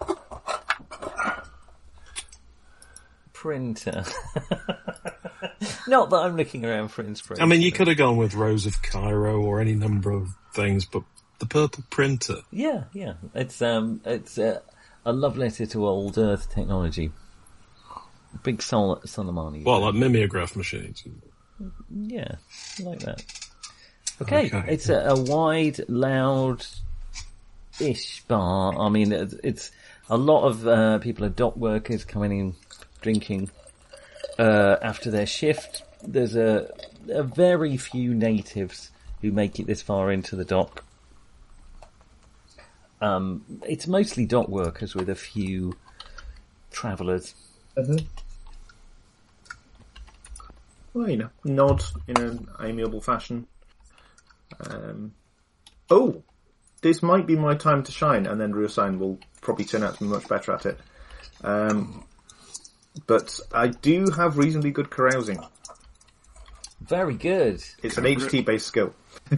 printer. Not that I'm looking around for inspiration. I mean, you could have gone with Rose of Cairo or any number of things, but the purple printer. Yeah. It's a love letter to old Earth technology. Big Soleimani. Well, like mimeograph machines. Yeah, like that. Okay. Okay. It's a wide, loud-ish bar. I mean, it's a lot of people are dock workers coming in, drinking after their shift. There's a very few natives who make it this far into the dock. It's mostly dock workers with a few travellers. Well, nod in an amiable fashion. Oh, this might be my time to shine, and then Ruosain will probably turn out to be much better at it. But I do have reasonably good carousing. Very good. It's an HT-based skill.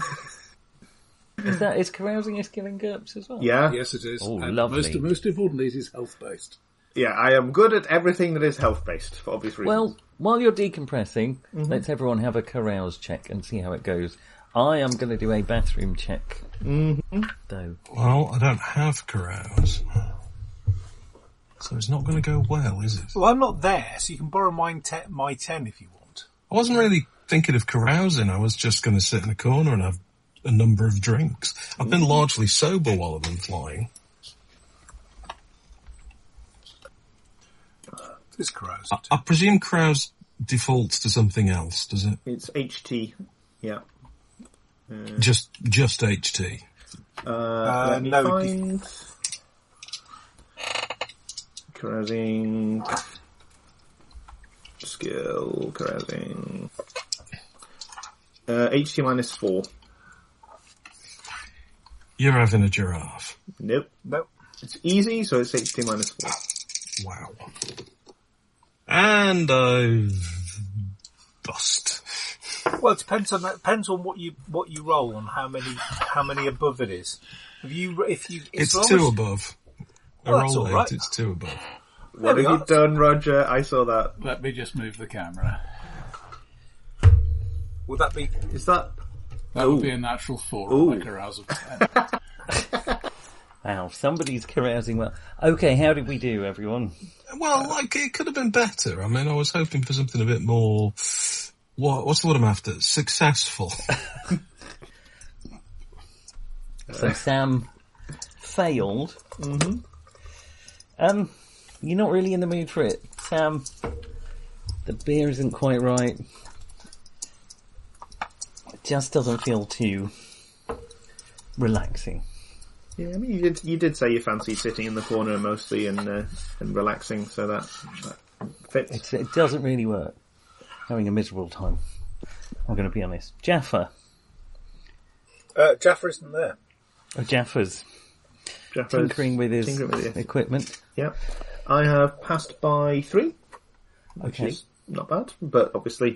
Is carousing a skill in GURPS as well? Yeah? Yes, it is. Oh, And lovely. Most importantly, it is health-based. Yeah, I am good at everything that is health-based, for obvious reasons. Well, while you're decompressing, let's everyone have a carouse check and see how it goes. I am going to do a bathroom check, though. Well, I don't have carouse. So it's not going to go well, is it? Well, I'm not there, so you can borrow my 10 if you want. I wasn't really thinking of carousing. I was just going to sit in a corner and have a number of drinks. I've been largely sober while I've been flying. This carouse. I presume carouse defaults to something else, does it? It's HT, yeah. Just HT. Let me no, find... Carousing... Skill, carousing... HT -4. You're having a giraffe. Nope. Nope. It's easy, so it's HT -4. Wow. And I've bust. Well, it depends on that. Depends on what you roll and how many above it is. It's 2 above. Well, that's roll all right. 8, it's 2 above. What we have you are. done, Roger? I saw that. Let me just move the camera. Would that be? Is that... That would be a natural 4 Ooh. on my carousal. Wow, somebody's carousing well. Okay, how did we do, everyone? Well, like, it could have been better. I mean, I was hoping for something a bit more... What's the word I'm after? Successful. So Sam failed. Mm-hmm. You're not really in the mood for it, Sam. The beer isn't quite right. It just doesn't feel too relaxing. Yeah, I mean, you did say you fancied sitting in the corner mostly and relaxing, so that fits. It doesn't really work. Having a miserable time. I'm going to be honest. Jaffa. Jaffa isn't there. Oh, Jaffa's Jaffa's tinkering with his tinkering with it. equipment. Yeah. I have passed by 3, which Okay. is not bad, but obviously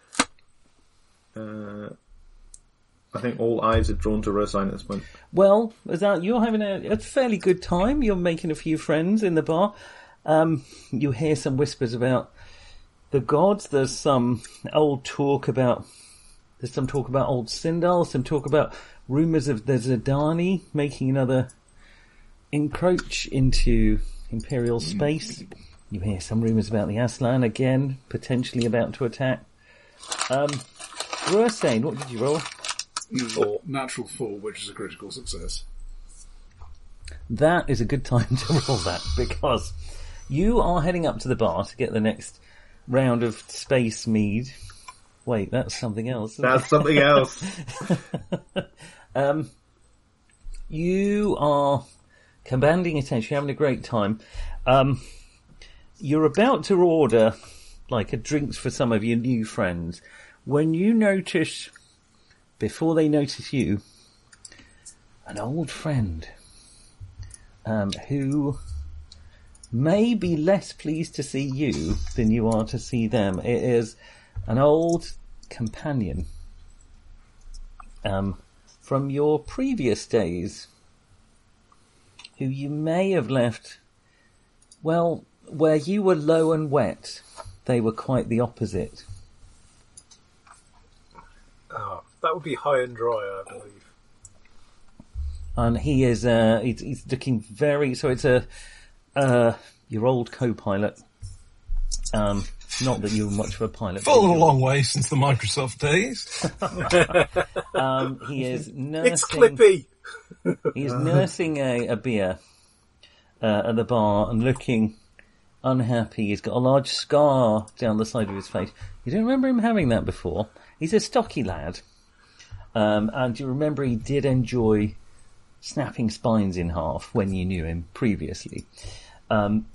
I think all eyes are drawn to Rosine at this point. Well, you're having a fairly good time. You're making a few friends in the bar. You hear some whispers about the gods. There's some talk about old Sindal, some talk about rumours of the Zidani making another encroach into Imperial space. You hear some rumours about the Aslan again, potentially about to attack. Rursane, what did you roll? 4. Natural 4, which is a critical success. That is a good time to roll that, because you are heading up to the bar to get the next round of space mead. Wait, that's something else. Isn't That's something else. You are commanding attention, you're having a great time. You're about to order like a drinks for some of your new friends when you notice, before they notice you, an old friend who may be less pleased to see you than you are to see them. It is an old companion from your previous days who you may have left, well, where you were low and wet, they were quite the opposite. Oh, that would be high and dry, I believe. And he is, he's looking very, so it's your old co-pilot. Not that you were much of a pilot. Fallen a long way since the Microsoft days. He is nursing... It's Clippy! He is nursing a beer at the bar and looking unhappy. He's got a large scar down the side of his face. You don't remember him having that before. He's a stocky lad. And you remember he did enjoy snapping spines in half when you knew him previously. And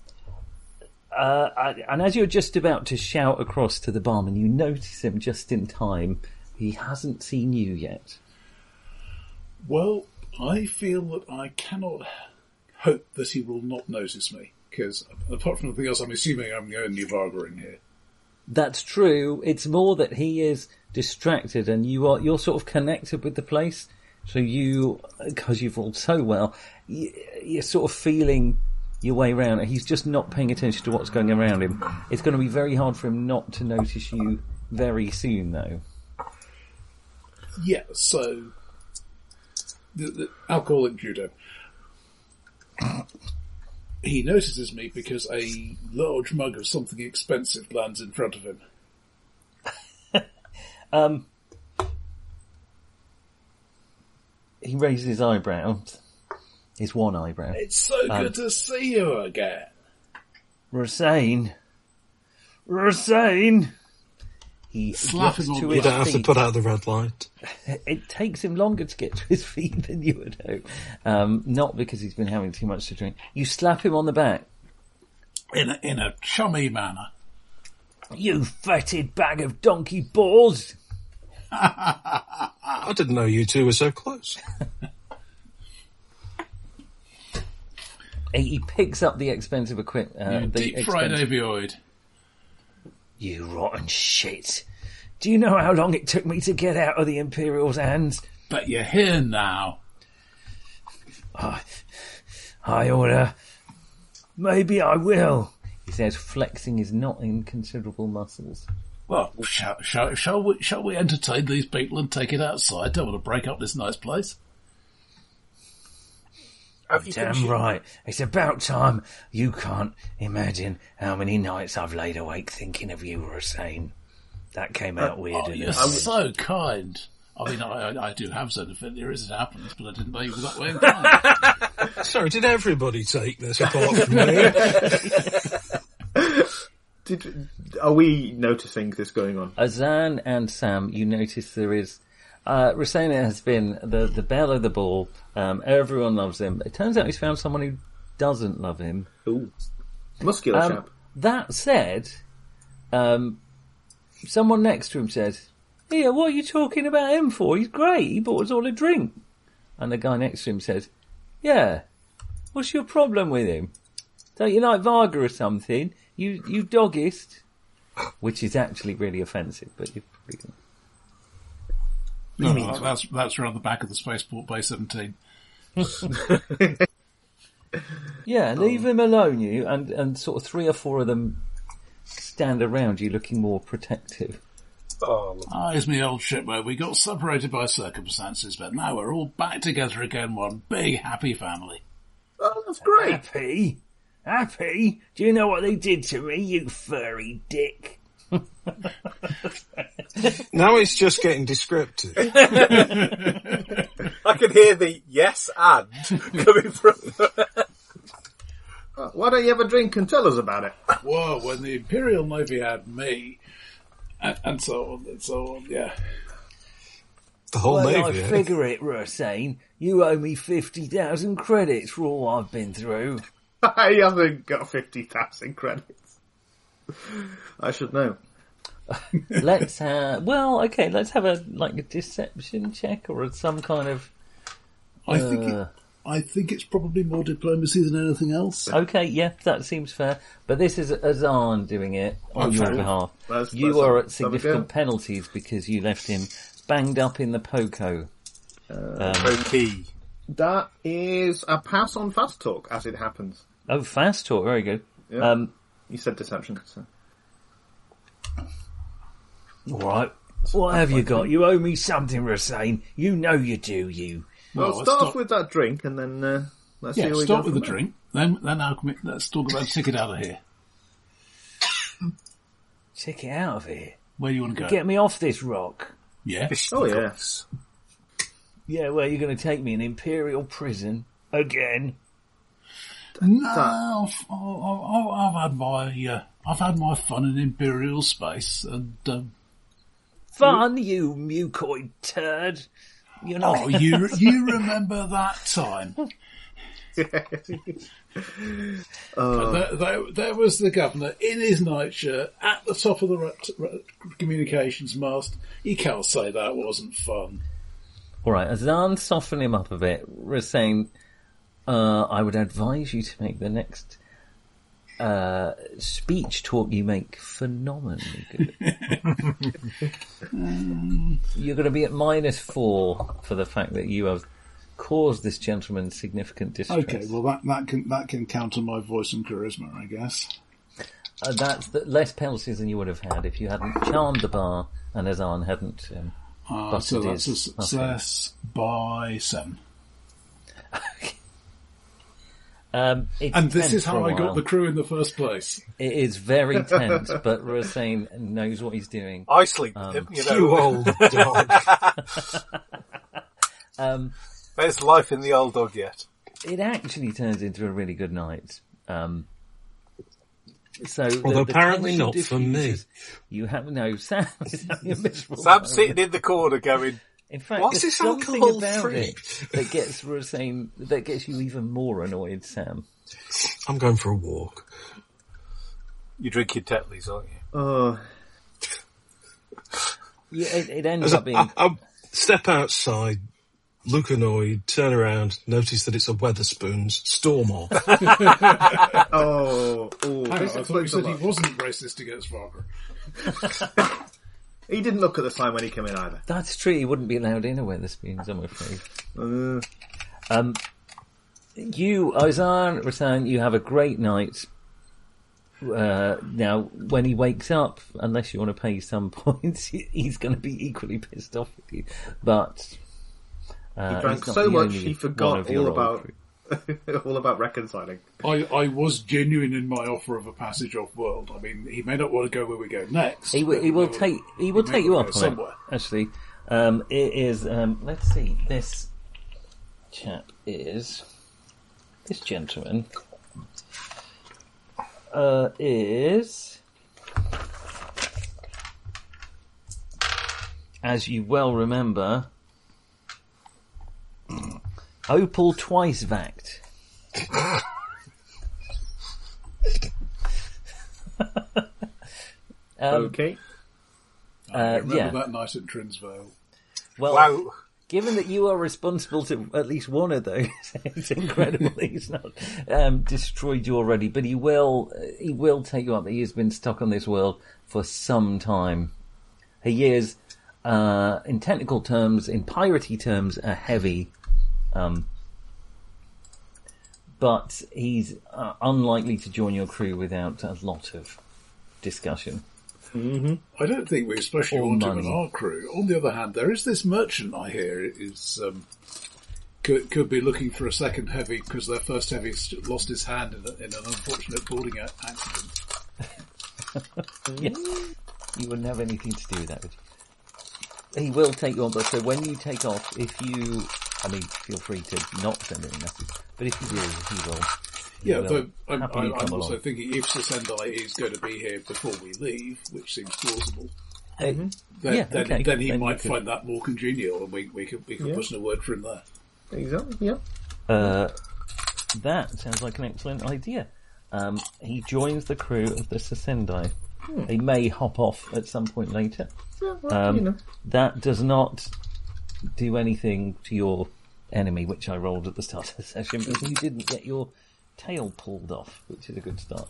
as you're just about to shout across to the barman, you notice him just in time. He hasn't seen you yet. Well, I feel that I cannot hope that he will not notice me, because apart from anything else, I'm assuming I'm the only Varga in here. That's true. It's more that he is distracted and you're sort of connected with the place. So because you've rolled so well, you're sort of feeling your way around. He's just not paying attention to what's going around him. It's going to be very hard for him not to notice you very soon, though. Yeah, so the alcoholic judo. He notices me because a large mug of something expensive lands in front of him. He raises his eyebrows. His one eyebrow. It's so good to see you again. Rosane. He Slap gets him on to the- You his don't have to feet. put out the red light. It takes him longer to get to his feet than you would hope. Not because he's been having too much to drink. You slap him on the back. In a chummy manner. You fetid bag of donkey balls! I didn't know you two were so close. He picks up the expensive equipment. Deep fried avioid. You rotten shit. Do you know how long it took me to get out of the Imperial's hands? But you're here now. I oughta. Maybe I will, he says, flexing his not inconsiderable muscles. Well, shall we entertain these people and take it outside? Don't want to break up this nice place. Have you Damn finished? right. It's about time. You can't imagine how many nights I've laid awake thinking of you, Hussein. That came out weird, Oh, didn't you're it? so kind. I mean, I do have xenophilia as it happens, but I didn't know you were that way inclined. Sorry, did everybody take this apart from me? Are we noticing this going on? Azan and Sam, you notice there is... Rosanna has been the belle of the ball. Everyone loves him. It turns out he's found someone who doesn't love him. Ooh. Muscular chap. That said, someone next to him says, "Here, what are you talking about him for? He's great. He bought us all a drink." And the guy next to him says, "Yeah, what's your problem with him? Don't you like Varga or something? You doggist." Which is actually really offensive, but you're probably going No, that's around the back of the spaceport Bay 17. Yeah, leave him alone, you. And sort of 3 or 4 of them stand around you looking more protective. Oh, He's me old shipmate. We got separated by circumstances, but now we're all back together again, one big happy family. Oh, that's great. Happy? Happy? Do you know what they did to me, you furry dick? Now it's just getting descriptive. I can hear the yes and coming from. Why don't you have a drink and tell us about it? Whoa, when the Imperial Navy had me, and so on and so on, yeah. The whole Well, I Navy, eh? figure it, Russane. You owe me 50,000 credits for all I've been through. I haven't got 50,000 credits. I should know. Let's have, let's have a deception check or some kind of... I think it's probably more diplomacy than anything else. Okay, yeah, that seems fair. But this is Azan doing it on your Okay. behalf. Let's You are have at a significant go. penalties because you left him banged up in the Poco. Okay. That is a pass on fast talk, as it happens. Oh, fast talk, very good. Yeah. You said deception. So. Alright, what have you got? You owe me something, Rassane. You know you do, you. Well, let's start stop- off with that drink, and then let's see Yeah, how we start go with the from there. drink. Then let's talk about ticket out of here. Take it out of here. Where you want to go? Get me off this rock. Yeah. Oh, yes. Yeah, where are you going to take me? An Imperial prison? Again? No, I've had my fun in Imperial space, and Fun, you mucoid turd. You're not... you remember that time? There was the governor in his nightshirt at the top of the communications mast. You can't say that wasn't fun. Alright, Azan, soften him up a bit. We're saying, I would advise you to make the next speech talk you make phenomenally good. You're going to be at -4 for the fact that you have caused this gentleman significant distress. Okay, well that can counter my voice and charisma, I guess. That's less penalties than you would have had if you hadn't charmed the bar and Azan hadn't So busted that's a his success by 7. It's And this tense is for how a I got while. the crew in the first place. It is very tense, but Rassane knows what he's doing. I sleep with him, you You know. old dog. There's life in the old dog yet. It actually turns into a really good night. So Although apparently tension not for me. diffuses. You have no Sam is having a miserable Sam time. sitting in the corner going, In fact, What's there's this something alcohol about free? it that gets you even more annoyed, Sam. I'm going for a walk. you're drinking Tetleys, aren't you? Oh, Yeah, it ends up being. I step outside, look annoyed, turn around, notice that it's a Weatherspoons, storm off. oh, Hang on, this I thought you explains a said he lot. wasn't racist against Farmer. He didn't look at the sign when he came in either. That's true. He wouldn't be allowed in a Weatherspoons, I'm afraid. You, Ozan, were saying you have a great night. Now, when he wakes up, unless you want to pay some points, he's going to be equally pissed off with you. But He drank he's not so the much only he one forgot of your all old about crew. all about reconciling. I was genuine in my offer of a passage off world. I mean, he may not want to go where we go next. He but will take may you want up to go on it. somewhere. Actually, it is. Let's see. This chap is this gentleman. Is, as you well remember, Opal Twice-Vact. Okay. I remember yeah. that night at Trinsvale. Well, Wow. given that you are responsible to at least one of those, it's incredible that he's not destroyed you already. But he will take you up. He has been stuck on this world for some time. He is, in technical terms, in piratey terms, a heavy. But he's unlikely to join your crew without a lot of discussion. I don't think we especially Or want him in money. our crew. On the other hand, there is this merchant I hear is could be looking for a second heavy because their first heavy lost his hand in an unfortunate boarding accident. Yes. You wouldn't have anything to do with that, would you? He will take you on, but so when you take off, feel free to not send any message. But if you do, he will. Yeah, will though I'm happily come also along. thinking if Sir Sendai is going to be here before we leave, which seems plausible, Then then he Then you might could- find that more congenial, and we could put in a word for him there. Exactly. Yeah. That sounds like an excellent idea. He joins the crew of the Sasendai. He may hop off at some point later. Yeah, well, That does not do anything to your enemy, which I rolled at the start of the session, but you didn't get your tail pulled off, which is a good start.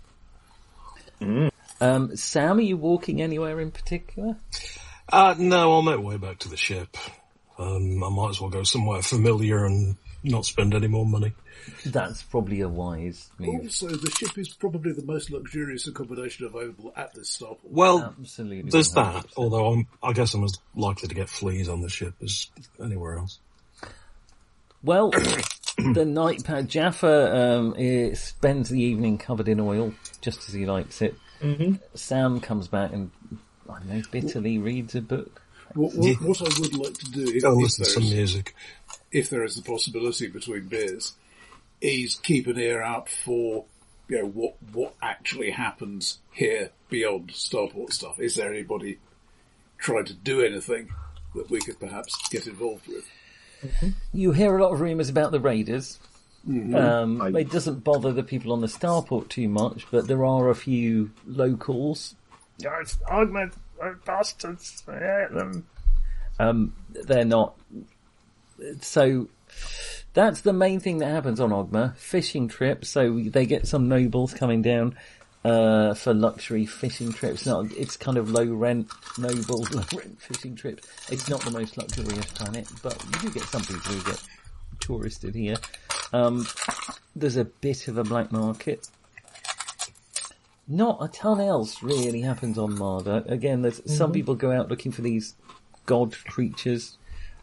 Sam, are you walking anywhere in particular? No, I'll make my way back to the ship. I might as well go somewhere familiar and not spend any more money. That's probably a wise move. Also, the ship is probably the most luxurious accommodation available at this starport. Well, Absolutely. there's 100%. that, although I guess I'm as likely to get fleas on the ship as anywhere else. Well, the night pad Jaffa spends the evening covered in oil, just as he likes it. Mm-hmm. Sam comes back and, I don't know, bitterly reads a book. What I would like to do, Go and listen to some music. if there is the possibility between beers, is keep an ear out for what actually happens here beyond starport stuff. Is there anybody trying to do anything that we could perhaps get involved with? You hear a lot of rumours about the raiders. It doesn't bother the people on the starport too much, but there are a few locals. Yes, augment, bastards. They're not. So that's the main thing that happens on Ogma. Fishing trips. So they get some nobles coming down for luxury fishing trips. It's kind of low rent nobles, low rent fishing trips. It's not the most luxurious planet, but you do get some people who get touristed here. There's a bit of a black market. Not a ton else really happens on Marder. Again, there's some people go out looking for these god creatures.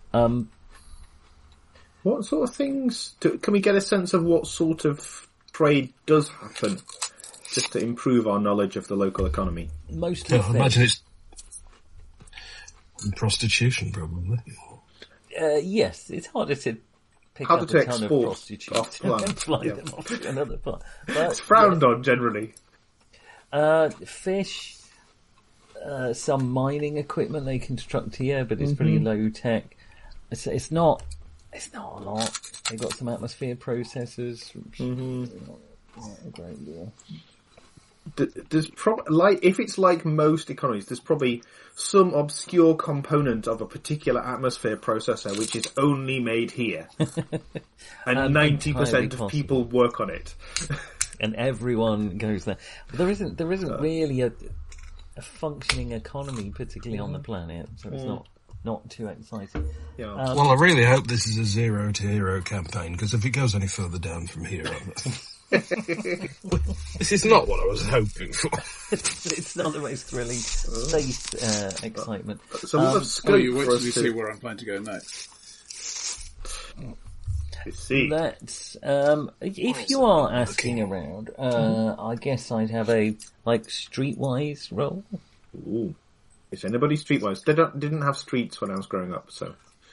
What sort of things? Can we get a sense of what sort of trade does happen, just to improve our knowledge of the local economy? Mostly I imagine it's prostitution, probably. yes, it's harder to pick Harder up to a ton of export prostitutes off-plant, and fly yeah. them off to another part. But, It's frowned on generally. Fish, some mining equipment they construct here, but it's pretty low tech. It's not a lot. They've got some atmosphere processors. Not a great deal. There's if it's like most economies, there's probably some obscure component of a particular atmosphere processor which is only made here, and 90% of people work on it. And everyone goes there. But there isn't really a functioning economy, particularly on the planet, so it's not too exciting. Yeah. Well, I really hope this is a zero to hero campaign, because if it goes any further down from here, this is not what I was hoping for. It's not the most thrilling space excitement. So we've got scope you wait for till us you to see where I'm planning to go next. see. Let's, if you are asking around, I guess I'd have a, streetwise roll. Ooh. Is anybody streetwise? They didn't have streets when I was growing up, so.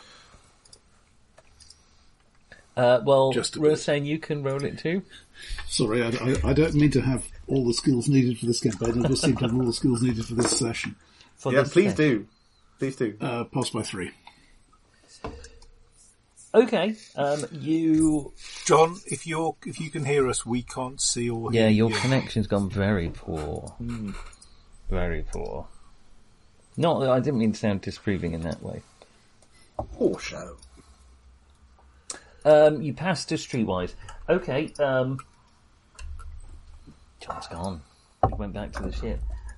Just a bit. Roseanne, you can roll it too. Sorry, I don't mean to have all the skills needed for this campaign. I just seem to have all the skills needed for this session. Please do. Please do. Pass by 3. Okay, John, if you can hear us, we can't see or hear. Yeah, your connection's gone very poor. Very poor. Not, I didn't mean to sound disapproving in that way. Poor show. You passed to streetwise. Okay, John's gone. He went back to the ship.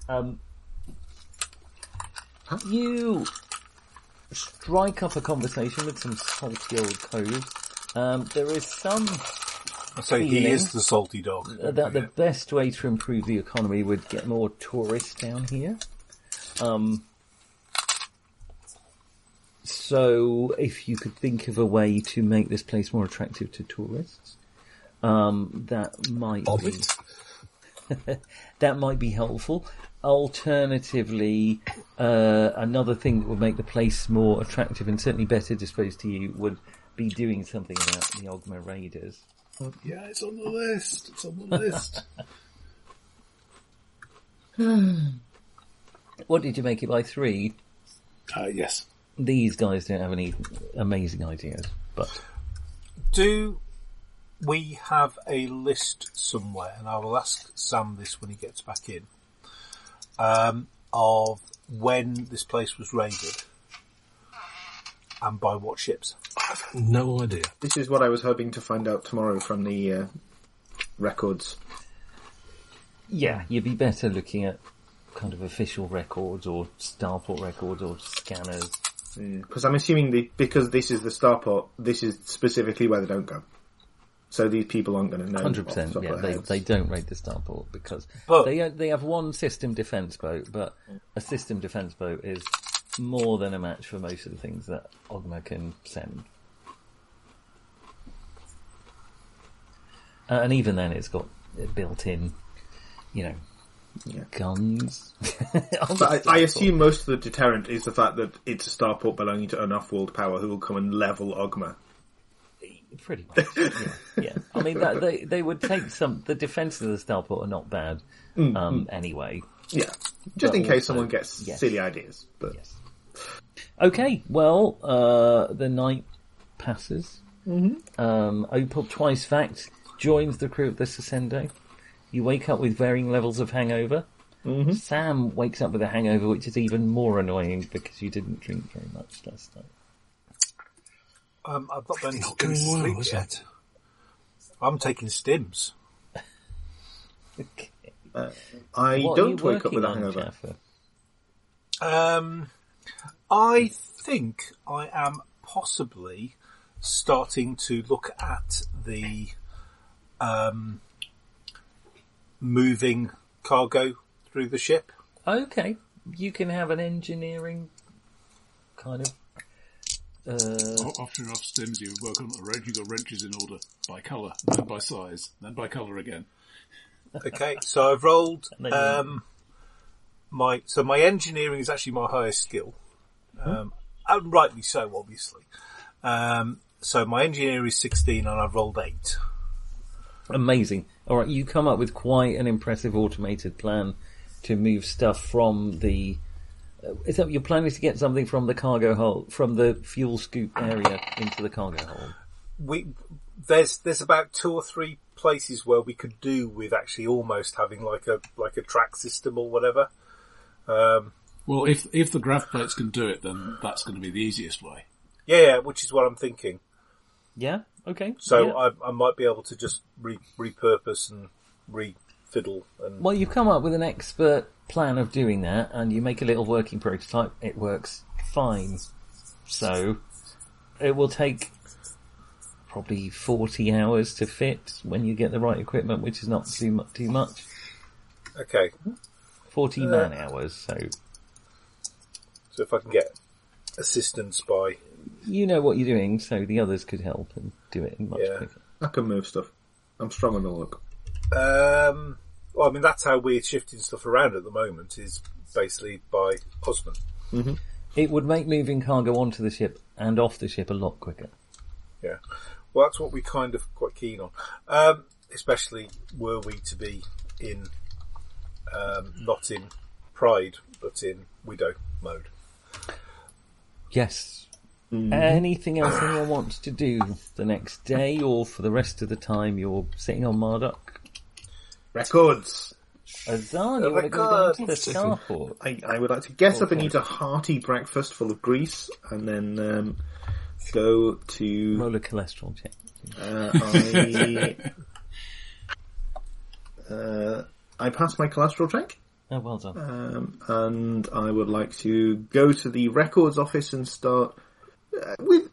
You strike up a conversation with some salty old codes. There is some So he is the salty dog. that the best way to improve the economy would get more tourists down here. So if you could think of a way to make this place more attractive to tourists, that might be helpful. Alternatively, another thing that would make the place more attractive and certainly better disposed to you would be doing something about the Ogma Raiders. Yeah, it's on the list. It's on the list. What did you make it by 3? Yes. These guys don't have any amazing ideas, but... Do we have a list somewhere, and I will ask Sam this when he gets back in, of when this place was raided and by what ships? I have no idea. This is what I was hoping to find out tomorrow from the records. Yeah, you'd be better looking at kind of official records or starport records or scanners. Because I'm assuming because this is the starport, this is specifically where they don't go. So these people aren't going to know. 100%, yeah, they don't raid the starport because they have one system defence boat, but a system defence boat is more than a match for most of the things that Ogma can send. And even then it's got built-in, guns. But I assume most of the deterrent is the fact that it's a starport belonging to an off-world power who will come and level Ogma. Pretty much, yeah. I mean, they would take the defences of the starport are not bad, anyway. Yeah, just in case someone gets silly ideas. But. Yes. Okay, well, the night passes. Opal Twice Fact joins the crew of the Sasende. You wake up with varying levels of hangover. Sam wakes up with a hangover, which is even more annoying because you didn't drink very much last night. I've not been Not going well, sleep is yet. I'm taking stims. Okay. I What don't are you wake up with a working on, hangover. Jaffa? I think I am possibly starting to look at the moving cargo through the ship. Okay, you can have an engineering kind of... After enough stims, you work on the wrench. You've got wrenches in order by colour, then by size, then by colour again. Okay, so I've rolled my engineering is actually my highest skill, and rightly so, obviously. So my engineering is 16, and I've rolled 8. Amazing. All right, you come up with quite an impressive automated plan to move stuff from the. Is that your plan? Is to get something from the cargo hold, from the fuel scoop area into the cargo hold? There's about 2 or 3 places where we could do with actually almost having like a track system or whatever. Well, if the grav plates can do it, then that's going to be the easiest way. Yeah, which is what I'm thinking. Yeah. Okay. So yeah. I might be able to just repurpose and refiddle. And Well, you come up with an expert plan of doing that, and you make a little working prototype. It works fine. So it will take probably 40 hours to fit when you get the right equipment, which is not too much. Okay. 40 man hours. So if I can get assistance by... You know what you're doing, so the others could help and do it much quicker. I can move stuff. I'm strong on the look. Well, I mean, that's how we're shifting stuff around at the moment, is basically by Osman. Mm-hmm. It would make moving cargo onto the ship and off the ship a lot quicker. Yeah. Well, that's what we're kind of quite keen on. Especially were we to be in, not in Pride, but in Widow mode. Yes. Anything else anyone wants to do the next day or for the rest of the time you're sitting on Marduk? Records! Azan, you want to go down to the starport? I would like to get up and eat a hearty breakfast full of grease, and then go to... Roll a cholesterol check. I passed my cholesterol check. Oh, well done. And I would like to go to the records office and start with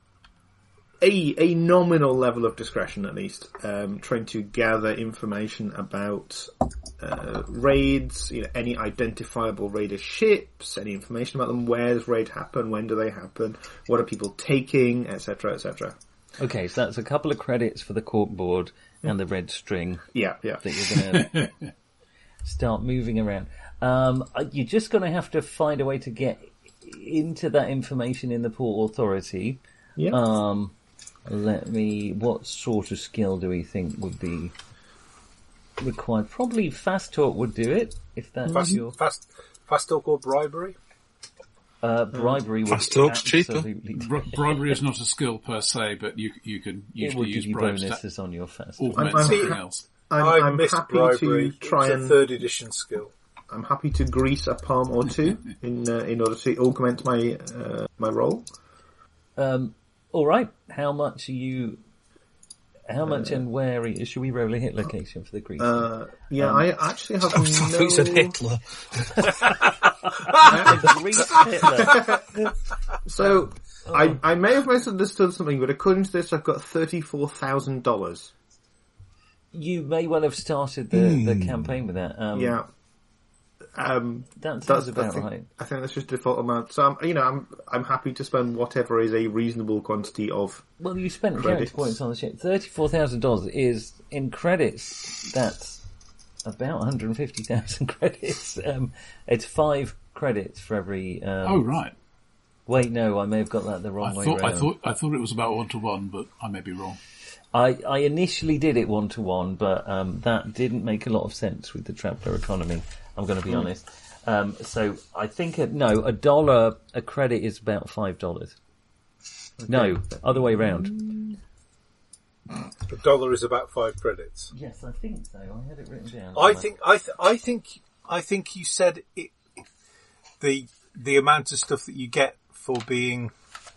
a nominal level of discretion, at least, trying to gather information about raids, any identifiable raider ships, any information about them, where does raid happen, when do they happen, what are people taking, etc., etc. Okay, so that's a couple of credits for the corkboard and the red string. Yeah. That you're going to start moving around. You're just going to have to find a way to get into that information in the Port Authority. Yeah. What sort of skill do we think would be required? Probably fast talk would do it, if that's your... Fast talk or bribery? Bribery would Fast talk's cheaper. Bribery is not a skill per se, but you can usually use bribes bonuses on your fast. augment something else. I'm missed happy bribery. to try It's and... a 3rd edition skill. I'm happy to grease a palm or two in order to augment my my role. All right. How much and where should we roll a hit location for the grease? I actually have I thought you said Hitler. Grease Hitler. So I may have misunderstood something, but according to this, I've got $34,000. You may well have started the campaign with that. Yeah. That sounds about right. I think that's just default amount. So I'm happy to spend whatever is a reasonable quantity of. Well, you spent credits. character points on the ship. $34,000 is in credits. That's about 150,000 credits. It's 5 credits for every. Oh right. Wait, no, I may have got that the wrong way round. I thought it was about 1-to-1, but I may be wrong. I initially did it 1-to-1, but that didn't make a lot of sense with the Traveller economy. I'm going to be honest. So I think $1 a credit is about $5. Okay. No, other way round. $1 is about 5 credits. Yes, I think so. I had it written down. I think you said it, the amount of stuff that you get for being.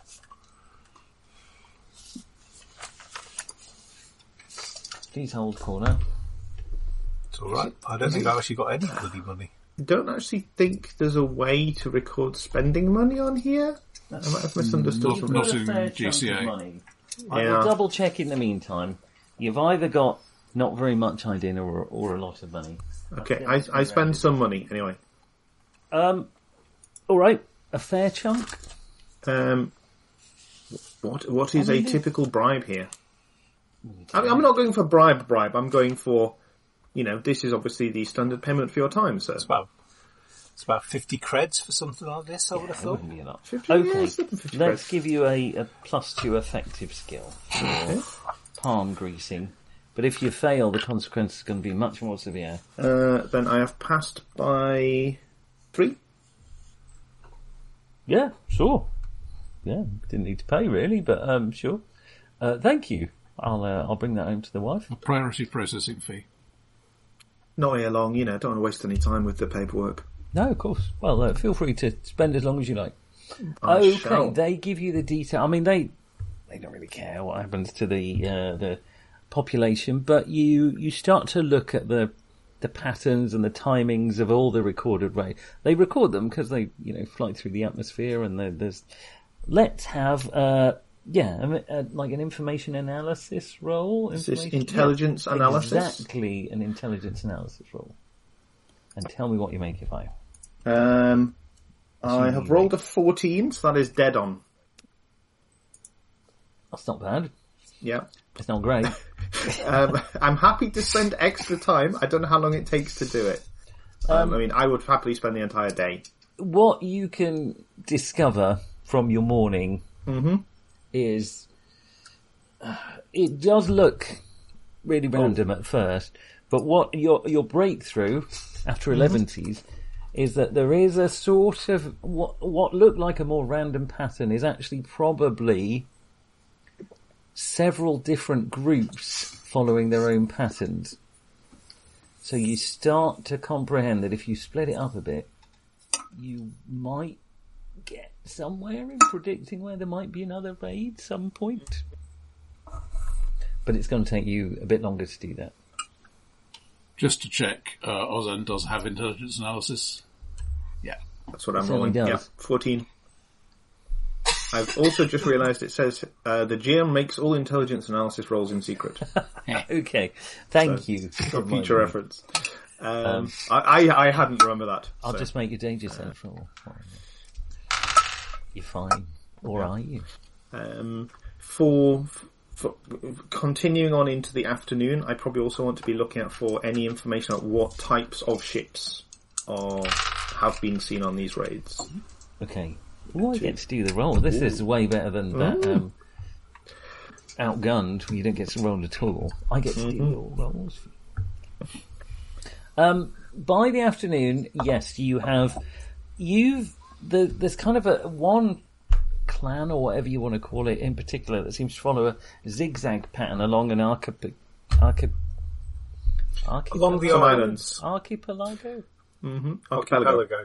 Please hold corner. It's alright. I don't think I've actually got any bloody money. I don't actually think there's a way to record spending money on here. I might have misunderstood something. Not in GCA. I will double check in the meantime. You've either got not very much idea or a lot of money. Okay, I spend some money anyway. Alright, a fair chunk. What is a typical bribe here? I'm not going for bribe. I'm going for, this is obviously the standard payment for your time, sir. It's about 50 creds for something like this, I would have thought. Wouldn't be a lot. 50, Okay, 50 let's creds. give you a +2 effective skill for palm greasing. But if you fail, the consequence is going to be much more severe. Then I have passed by 3. Yeah, sure. Yeah, didn't need to pay really, but sure. Thank you. I'll bring that home to the wife. A priority processing fee. Not here long, don't want to waste any time with the paperwork. No, of course. Well, feel free to spend as long as you like. I shall. They give you the detail. I mean, they don't really care what happens to the population, but you start to look at the patterns and the timings of all the recorded rate. They record them because they fly through the atmosphere, and there's. Let's have like an information analysis role. Is this intelligence analysis? Exactly, an intelligence analysis role. And tell me what you make if I. I have rolled a 14, so that is dead on. That's not bad. Yeah. It's not great. I'm happy to spend extra time. I don't know how long it takes to do it. I would happily spend the entire day. What you can discover from your morning is it does look really random at first, but what your breakthrough after 11s is that there is a sort of what looked like a more random pattern is actually probably several different groups following their own patterns. So you start to comprehend that if you split it up a bit, you might get somewhere in predicting where there might be another raid some point. But it's going to take you a bit longer to do that. Just to check, Ozan does have intelligence analysis. Yeah. That's what I'm rolling. Yeah, 14. I've also just realised it says the GM makes all intelligence analysis rolls in secret. Okay, thank you. For future reference. I hadn't remembered that. I'll just make your danger central. You're fine. Or are you? For continuing on into the afternoon, I probably also want to be looking out for any information on what types of ships have been seen on these raids. Okay. Well, I get to do the roll. This is way better than that outgunned where you don't get to roll at all. I get to do all rolls. By the afternoon, yes, there's kind of one clan or whatever you want to call it in particular that seems to follow a zigzag pattern along an along the islands. Archipelago? Archipelago.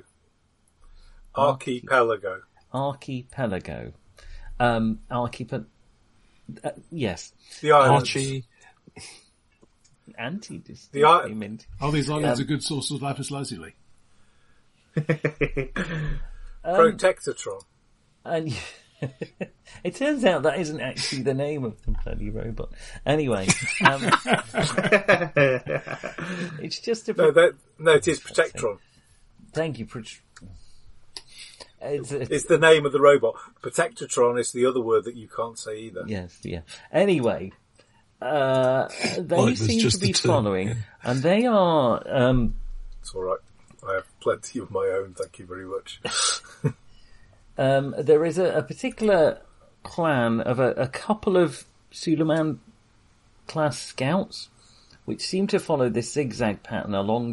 Yes. The islands. Archie. Are these islands a good source of lapis lazuli? Protectatron. And it turns out that isn't actually the name of the bloody robot. Anyway, it's just a... No, it is Protectron. Thank you, It's the name of the robot. Protectatron is the other word that you can't say either. Yes, yeah. Anyway, they seem to be following, and they are... It's alright. I have plenty of my own, thank you very much. There is a particular clan of a couple of Suleiman class scouts, which seem to follow this zigzag pattern along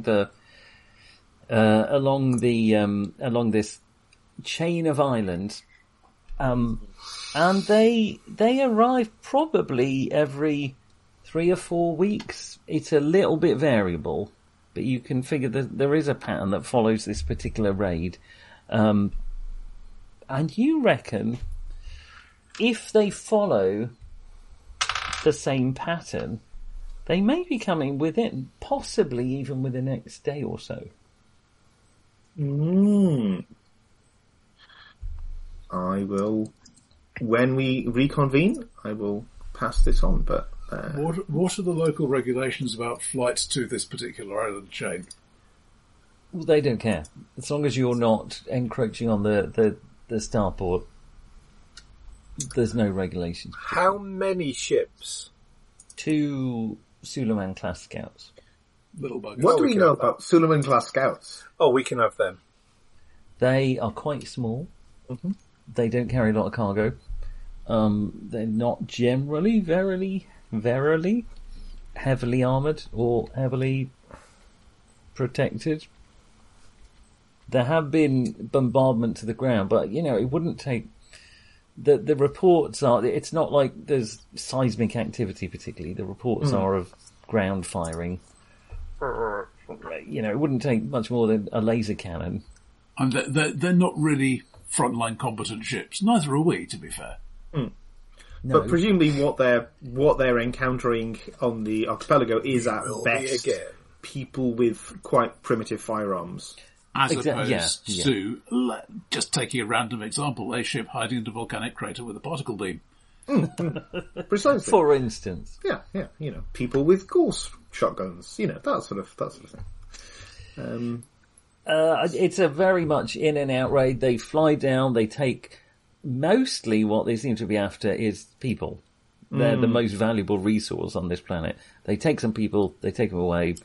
this chain of islands, and they arrive probably every 3 or 4 weeks. It's a little bit variable, but you can figure that there is a pattern that follows this particular raid. And you reckon if they follow the same pattern, they may be coming within, possibly even within the next day or so. I will, when we reconvene, I will pass this on, but... What are the local regulations about flights to this particular island chain? Well, they don't care. As long as you're not encroaching on the starport, there's no regulations. How many ships? 2 Suleiman class scouts. Little buggers. What do we know about Suleiman class scouts? Oh, we can have them. They are quite small. They don't carry a lot of cargo. They're not generally, verily heavily armoured or heavily protected. There have been bombardment to the ground, but, it wouldn't take... The reports are... It's not like there's seismic activity particularly. The reports are of ground firing. It wouldn't take much more than a laser cannon. And they're not really frontline competent ships. Neither are we, to be fair. No. But presumably what they're encountering on the archipelago is at best people with quite primitive firearms. As opposed to, just taking a random example, a ship hiding in a volcanic crater with a particle beam. Precisely. For instance. Yeah, people with Gauss shotguns, that sort of thing. It's a very much in and out raid. They fly down, they take... Mostly what they seem to be after is people. They're the most valuable resource on this planet. They take some people, they take them away.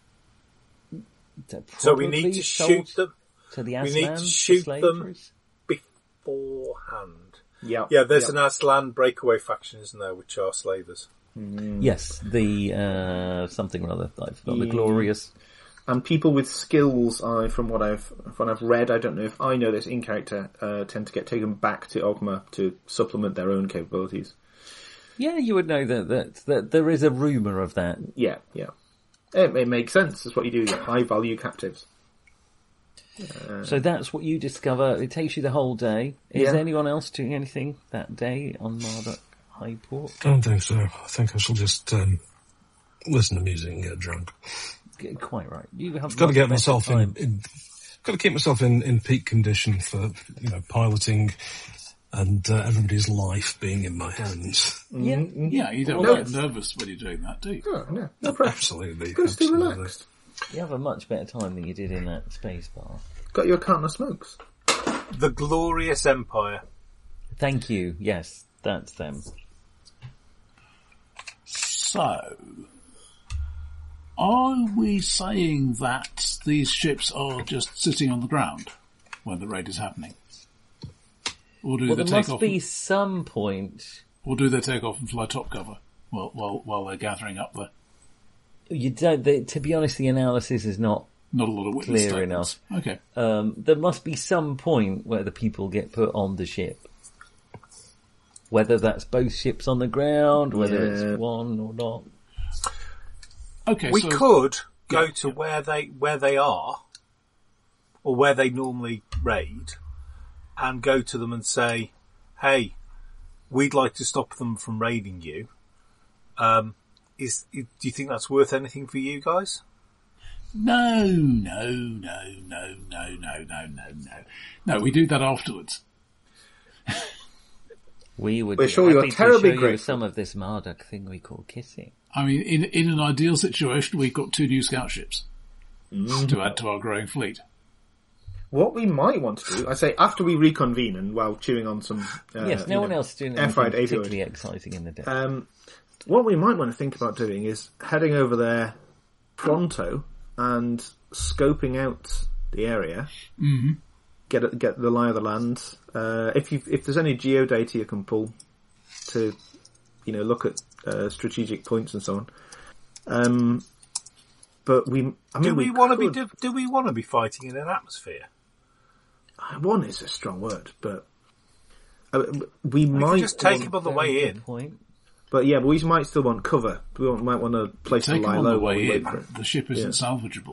So we need to shoot them. To the Aslan, we need to shoot them beforehand. Yeah, there's an Aslan breakaway faction, isn't there, which are slavers. Yes, the something or other. I've got the Glorious. And people with skills, from what I've read, I don't know if I know this in character, tend to get taken back to Ogma to supplement their own capabilities. Yeah, you would know that there is a rumour of that. Yeah. It makes sense. That's what you do. You get high value captives. So that's what you discover. It takes you the whole day. Is anyone else doing anything that day on Marduk Highport? I don't think so. I think I shall just listen to music and get drunk. Quite right. You have got to get myself got to keep myself in peak condition for piloting and everybody's life being in my hands. Yeah, you don't get nervous when you're doing that, do you? No pressure. Absolutely. Good to stay relaxed. You have a much better time than you did in that space bar. Got your carton of smokes. The Glorious Empire. Thank you. Yes, that's them. So, are we saying that these ships are just sitting on the ground when the raid is happening? Or do they there take must off? be some point. Or do they take off and fly top cover while they're gathering up there? You don't. To be honest, the analysis is not a lot of witness clear statements. enough. Okay. There must be some point where the people get put on the ship. Whether that's both ships on the ground, whether it's one or not. Okay, we could go to where they are, or where they normally raid, and go to them and say, "Hey, we'd like to stop them from raiding you. Do you think that's worth anything for you guys?" No. No, we do that afterwards. We're sure you're terribly grateful. Some of this Marduk thing we call kissing. I mean, in an ideal situation, we've got 2 new scout ships to add to our growing fleet. What we might want to do, I say, after we reconvene and while chewing on some... yes, no one else is doing anything particularly exciting in the day. What we might want to think about doing is heading over there pronto and scoping out the area. Mm-hmm. Get the lie of the land. If there's any geodata you can pull to, look at strategic points and so on. But do we want to be fighting in an atmosphere? One is a strong word, but we might just take him on the way in. But we might still want cover. We might want a place to lie low. On the way in, the ship isn't salvageable.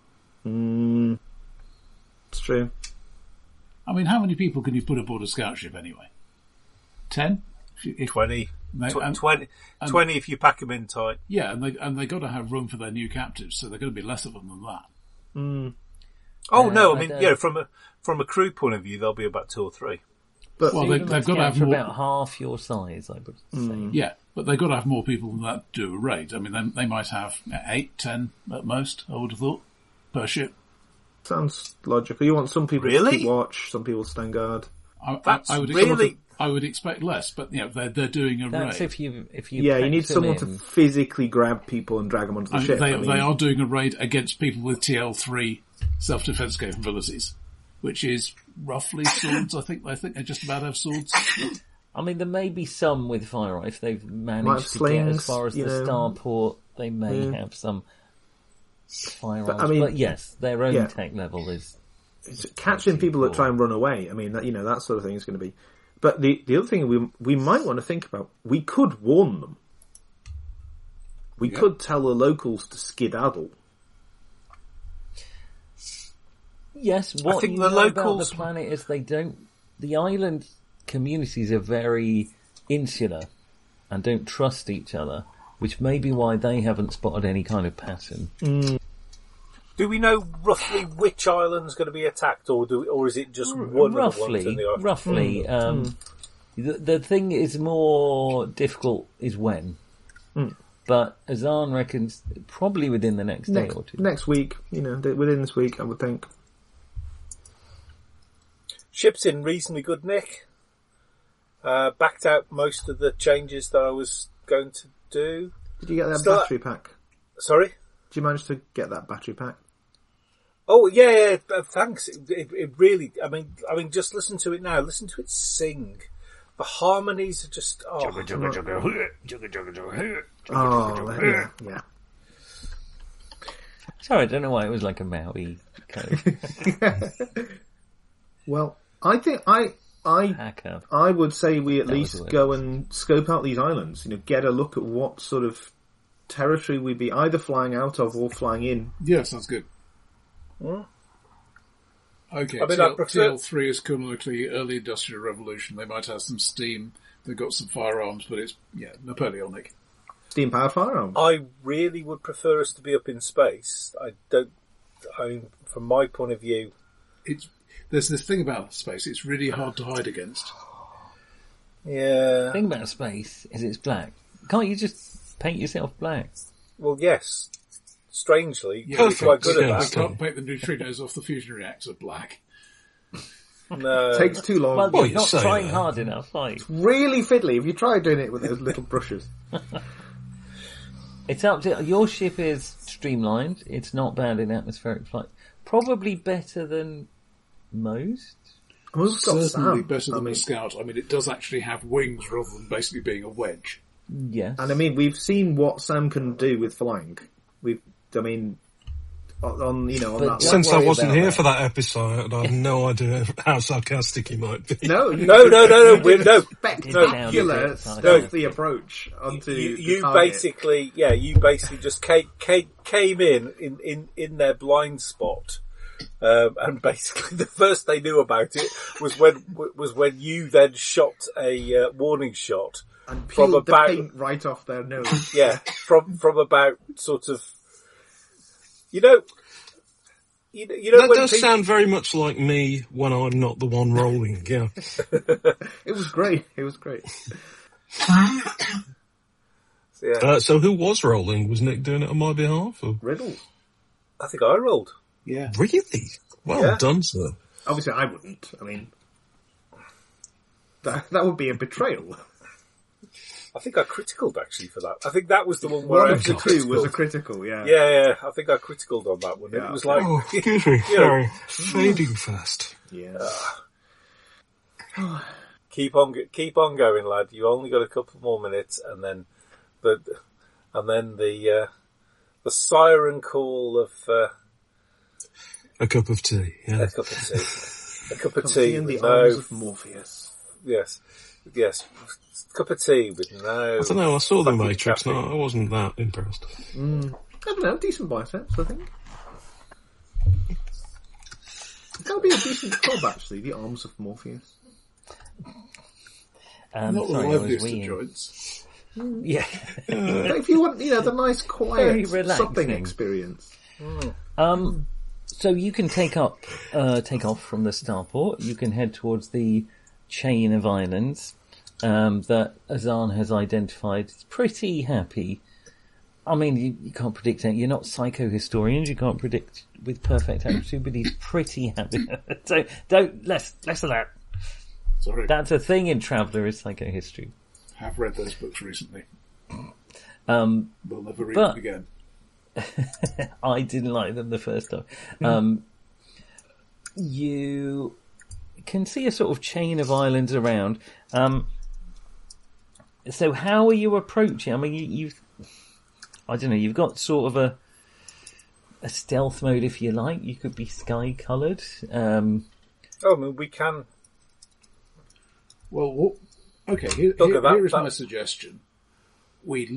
It's true. I mean, how many people can you put aboard a scout ship anyway? 10? 20. 20 if you pack them in tight. Yeah, and they got to have room for their new captives, so they're going to be less of them than that. Oh no, I mean, from a crew point of view, there'll be about 2 or 3. But they've got to have more, about half your size, I would say. Yeah, but they've got to have more people than that to do a raid. I mean, they might have 8, 10 at most, I would have thought, per ship. Sounds logical. You want some people to keep watch, some people stand guard. I would expect less, but they're doing a raid. If you you need someone to physically grab people and drag them onto the ship. They are doing a raid against people with TL3 self-defense capabilities, which is roughly swords. I think they just about have swords. I mean, there may be some with fire if they've managed to get as far as the starport They may have some firearms, But, I mean, but yes, their own yeah. tech level is. It's catching people that try and run away. I mean, that, that sort of thing is going to be. But the other thing we might want to think about, we could warn them. We could tell the locals to skedaddle. Yes, what I think you the know locals- about the planet is the island communities are very insular and don't trust each other, which may be why they haven't spotted any kind of pattern. Do we know roughly which island's going to be attacked, or is it just one of the ones in the island? Roughly. The thing is more difficult is when. But Azan reckons probably within the next day or two. Next week, within this week, I would think. Ship's in reasonably good nick. Backed out most of the changes that I was going to do. Did you get that Still- battery pack? Sorry? Did you manage to get that battery pack? Oh yeah, thanks. It really. I mean, just listen to it now. Listen to it sing. The harmonies are just. Oh, Oh, yeah. Sorry, I don't know why it was like a Maui code. Well, I think I Hacker. would say we at That was least the word. go and scope out these islands. Get a look at what sort of territory we'd be either flying out of or flying in. Yeah, sounds good. Hmm? Okay, I mean, I prefer- TL3 is canonically early industrial revolution. They might have some steam. They've got some firearms, but it's Napoleonic. Steam powered firearms. I really would prefer us to be up in space. I mean, from my point of view, There's this thing about space. It's really hard to hide against. yeah. The thing about space is it's black. Can't you just paint yourself black? Well, yes. Strangely, Yeah, we're we quite good can't, at we that. can't make the neutrinos off the fusion reactor black. No. Takes too long. Well, Well, you're you not say trying that. hard enough, are you? Really fiddly. If you try doing it with those little brushes. It's up to your ship is streamlined. It's not bad in atmospheric flight. Probably better than most. We've got Certainly Sam. better than I mean, the Scout. I mean, it does actually have wings rather than basically being a wedge. Yes. and I mean, we've seen what Sam can do with flying. On But that. Since I worry wasn't about here that. for that episode, I have no idea how sarcastic he might be. No, No. Spectacular, stealthy approach onto You the target. basically just came in their blind spot, and basically the first they knew about it was when you then shot a warning shot and from peeled the about paint right off their nose. from about sort of you know That when does people, sound very much like me when I'm not the one rolling, yeah. It was great. It was great. yeah, So who was rolling? Was Nick doing it on my behalf? Or? Riddles. I think I rolled. Yeah. Really? Well Yeah. done, sir. Obviously, I wouldn't. I mean, that would be a betrayal. I think I criticaled actually for that. I think that was the one where One I of the actually two was a criticaled. critical. Yeah. Yeah, I think I criticaled on that one. Yeah. It was like, Oh, excuse me. you know, Sorry. Fading fast. Yeah. keep on going, lad. You only got a couple more minutes, and then the siren call of A cup of tea, yeah. a cup of tea, a cup of Come tea in the with arms no, of Morpheus. yes, cup of tea with no. I don't know, I saw The fucking Matrix and caffeine. I wasn't that impressed. I don't know. Decent biceps, I think. That would be a decent club, actually. The arms of Morpheus. Not the Sorry, I was liveliest of weeing. joints. Yeah. But if you want, the nice, Very quiet, relaxing. supping experience. So you can take off from the starport. You can head towards the chain of islands that Azan has identified. It's pretty happy. I mean, you can't predict it. You're not psychohistorians. You can't predict with perfect accuracy, but he's pretty happy. So don't less of that. Sorry. That's a thing in Traveller is psychohistory. Have read those books recently. But We'll never read them again. I didn't like them the first time. You can see a sort of chain of islands around. So how are you approaching? I mean, I don't know, you've got sort of a stealth mode if you like. You could be sky coloured. I mean, we can. Well, okay. Here is my suggestion. We've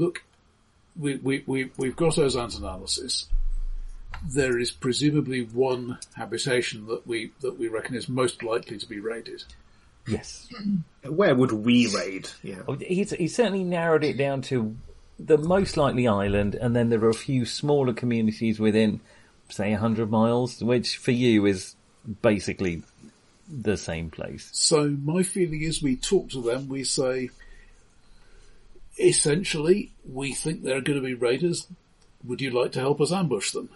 got Ozan's analysis. There is presumably one habitation that we reckon is most likely to be raided. Yes. Where would we raid? Yeah. He's certainly narrowed it down to the most likely island, and then there are a few smaller communities within, say, 100 miles, which for you is basically the same place. So my feeling is we talk to them, we say, essentially, we think there are going to be raiders. Would you like to help us ambush them?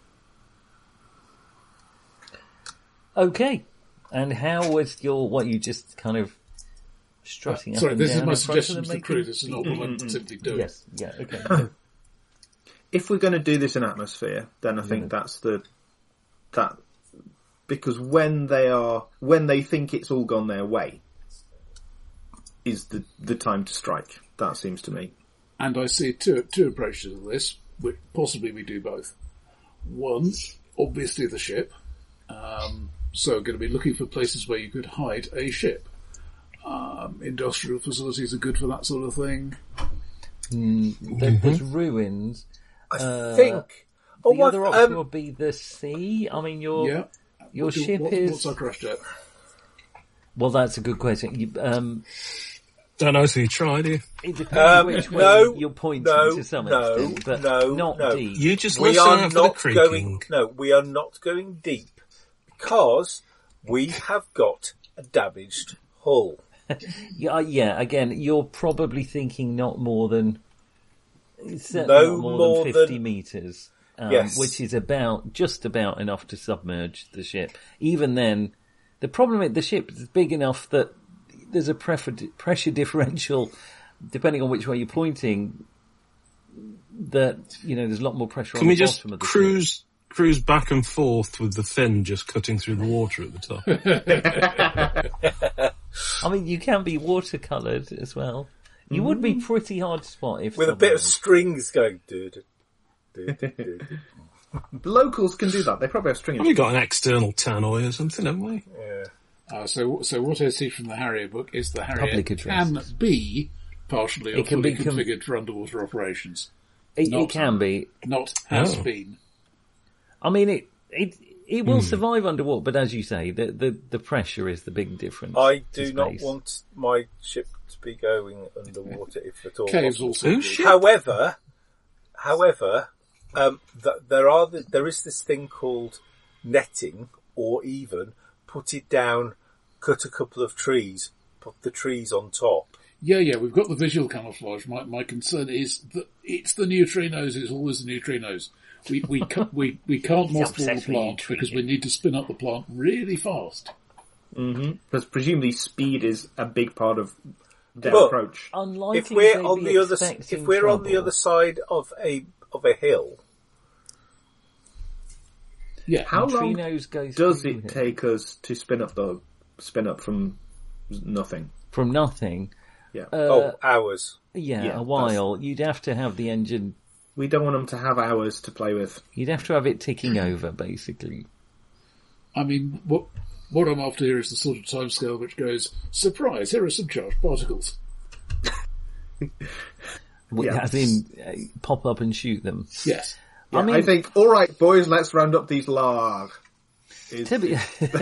Okay. And how was what you just kind of strutting up sorry, and this down is my in front of suggestion them, to the crew. This is not what I'm simply doing. Yes, yeah, okay. If we're going to do this in atmosphere, then I think that's because when they think it's all gone their way, is the time to strike. That seems to me. And I see two approaches to this, which possibly we do both. One, obviously the ship. So going to be looking for places where you could hide a ship. Industrial facilities are good for that sort of thing. There's ruins. I think. The other option would be the sea. I mean, your ship is... What's our crash jet? Well, that's a good question. Don't know, so you tried it. It depends which way you're pointing to some extent, but not deep. You just listen out for the creaking. We are not going deep because we have got a damaged hull. Yeah, again, you're probably thinking not more than... Certainly No not more more than 50 than- metres, Yes. which is just about enough to submerge the ship. Even then, the problem is the ship is big enough that there's a pressure differential, depending on which way you're pointing, that, there's a lot more pressure Can on we the just bottom of the ship. cruise back and forth with the fin just cutting through the water at the top? I mean, you can be watercoloured as well. You would be pretty hard to spot if With a bit of submerged. strings going. Locals can do that. They probably have string. We've got an external tannoy or something, haven't we? Yeah. So what I see from the Harrier book is the Harrier Public address. can be partially or It can fully be configured for underwater operations. It can be. Not has Oh. been. I mean, it will survive underwater, but as you say, the pressure is the big difference. I to do not space. want my ship to be going underwater if at all Caves possible. also. Whose ship? However, there is this thing called netting, or even put it down, cut a couple of trees, put the trees on top. Yeah, we've got the visual camouflage. My concern is that it's the neutrinos. It's always the neutrinos. We can't mothball obsessed the with plant neutrinos. because we need to spin up the plant really fast. Because presumably speed is a big part of their But- approach. Unlikely If we're they'd on be the other, expecting if we're on the trouble. other side of a hill, Yeah. How long Neutrinos goes does through it here. take us to spin up from nothing? From nothing? Yeah. hours. Yeah, a while. You'd have to have the engine. We don't want them to have hours to play with. You'd have to have it ticking over, basically. I mean, what I'm after here is the sort of timescale which goes, surprise, here are some charged particles. Yeah. As in, pop up and shoot them. Yes. Yeah, I mean- I think, all right, boys, let's round up these larg. To be-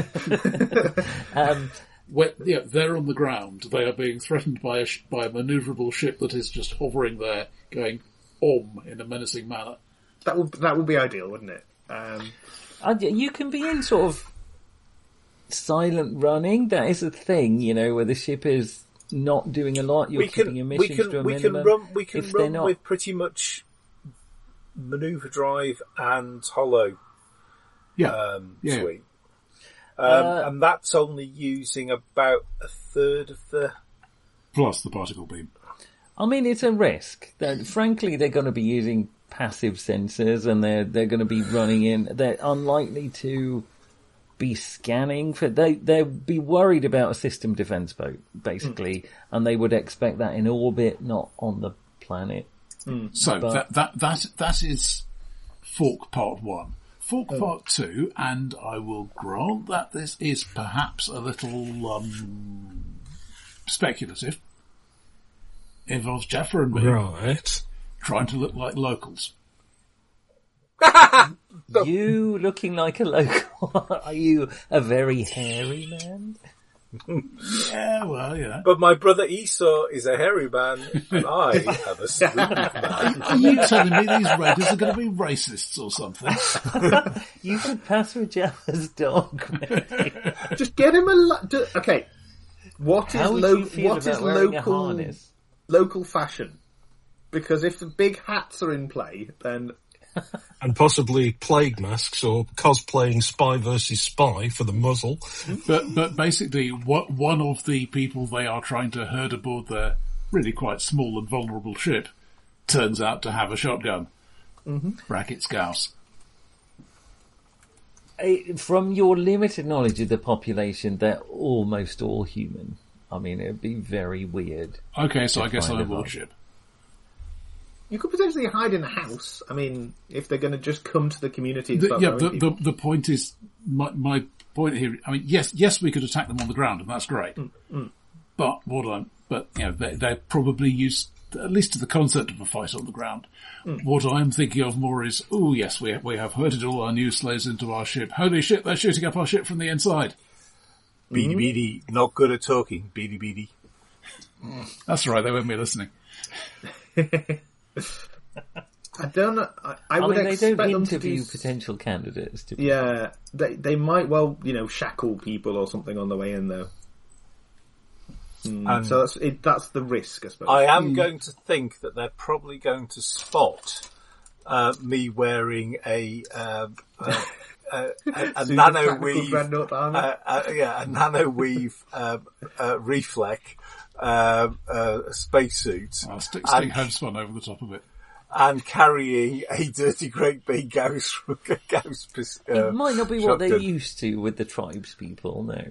They're on the ground. They are being threatened by a manoeuvrable ship that is just hovering there, going in a menacing manner. That would be ideal, wouldn't it? You can be in sort of silent running. That is a thing, where the ship is not doing a lot. You're keeping emissions to a minimum. We can If they're run not- with pretty much maneuver drive and hollow suite. And that's only using about a third of the... Plus the particle beam. I mean, it's a risk. Frankly, they're going to be using passive sensors, and they're going to be running in. They're unlikely to be scanning for. They'd be worried about a system defense boat, basically, and they would expect that in orbit, not on the planet. So But- that is Fork Part 1. Fork Part 2, and I will grant that this is perhaps a little speculative, involves Jaffa and me Right. trying to look like locals. You looking like a local? Are you a very hairy man? Yeah, well, you know. But my brother Esau is a hairy man, and I have a smooth man. Are you telling me these raiders are going to be racists or something? You could pass for Jaffa's dog. Maybe. Just get him okay. What is How would you feel what is about wearing a local harness? local fashion? Because if the big hats are in play, then And possibly plague masks or cosplaying Spy versus Spy for the muzzle. But basically, one of the people they are trying to herd aboard their really quite small and vulnerable ship turns out to have a shotgun. Bracket Scouse. From your limited knowledge of the population, they're almost all human. I mean, it'd be very weird. Okay, so I guess find I'm a aboard vibe. ship. you could potentially hide in a house. I mean, if they're going to just come to the community and start throwing people. The point is, my point here, I mean, yes, we could attack them on the ground, and that's great. But they're probably used, at least to the concept of a fight on the ground. What I'm thinking of more is, oh yes, we have herded all our new slaves into our ship. Holy shit, they're shooting up our ship from the inside. Beady beady, not good at talking. Beady beady. That's right, they won't be listening. I don't know. I would mean, they expect don't them to interview do. potential candidates. To Yeah, they might well, shackle people or something on the way in, though. So that's the risk, I suppose. I am going to think that they're probably going to spot me wearing a nano Tactical weave, Dreadnought armor. a nano weave reflect spacesuit, I'll stick And- homespun over the top of it. and carrying a dirty great big Gauss. it might not be what they're shotgun. used to with the tribes people. No.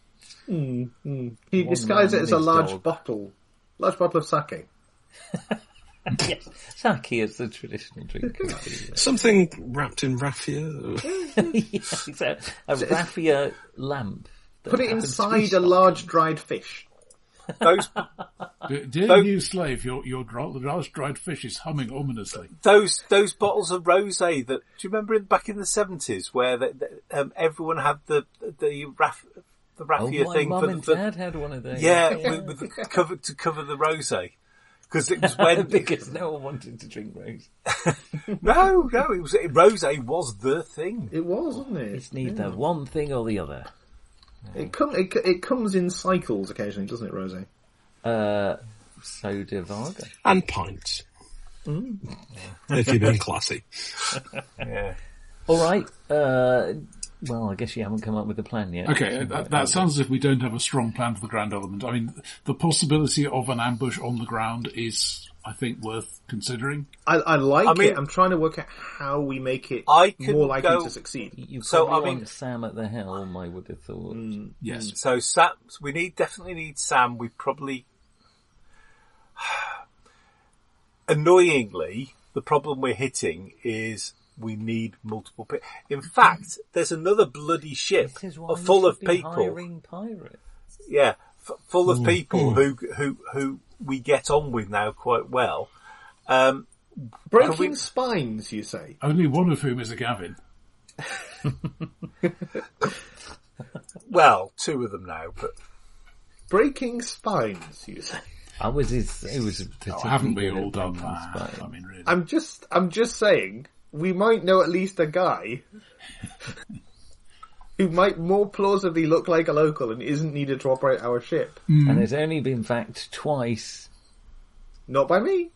He disguised it as a man large and bottle of sake. Yes, sake is the traditional drink. Something wrapped in raffia. Yes, it's a raffia lamp. that Put it happens to be inside a large dried fish. Those Dear new slave, your large dried fish is humming ominously. those bottles of rosé that, do you remember back in the 70s where everyone had the raffia my thing mum and for dad had one of those. with the cover to cover the rosé, because it was when because no one wanted to drink rose. no it was rosé was the thing. It was, wasn't it? It's neither one thing or the other. It comes in cycles occasionally, doesn't it, Rosie? Soda Varga. And pints. If you're being classy. Yeah. All right. Well, I guess you haven't come up with a plan yet. Okay, that sounds as if we don't have a strong plan for the ground element. I mean, the possibility of an ambush on the ground is, I think, worth considering. I like mean- it. I'm trying to work out how we make it I can more likely go- to succeed. You So, probably I mean- want Sam at the helm, I would have thought. Yes. So we definitely need Sam. We probably, annoyingly, the problem we're hitting is we need multiple people. In fact, there's another bloody ship This is why full you of should be people. hiring pirates. Yeah, full of people who we get on with now quite well. Breaking Can we- spines, you say? Only one of whom is a Gavin. Well, two of them now, but Breaking spines, you say? It was Haven't we particularly all good done at that? Breaking I mean, really. I'm just saying, we might know at least a guy who might more plausibly look like a local and isn't needed to operate our ship. And has only been backed twice. Not by me.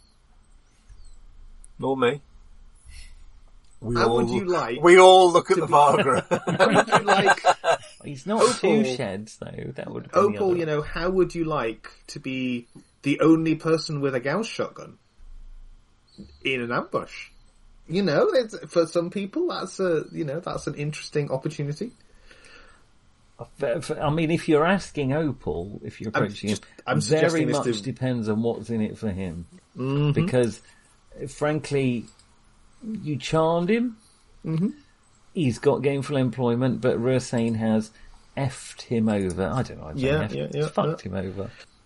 nor me. How would you like We all look at the be- Margaret. How would you like, He's not Opal. two sheds, though. That would have been Opal, the other. how would you like to be the only person with a Gauss shotgun in an ambush? For some people, that's an interesting opportunity. I mean, if you're asking Opal, if you're approaching him, I'm very suggesting this much to- depends on what's in it for him. Because, frankly, you charmed him. He's got gainful employment, but Rursane has effed him over. I don't know. I'd say effed, fucked him over.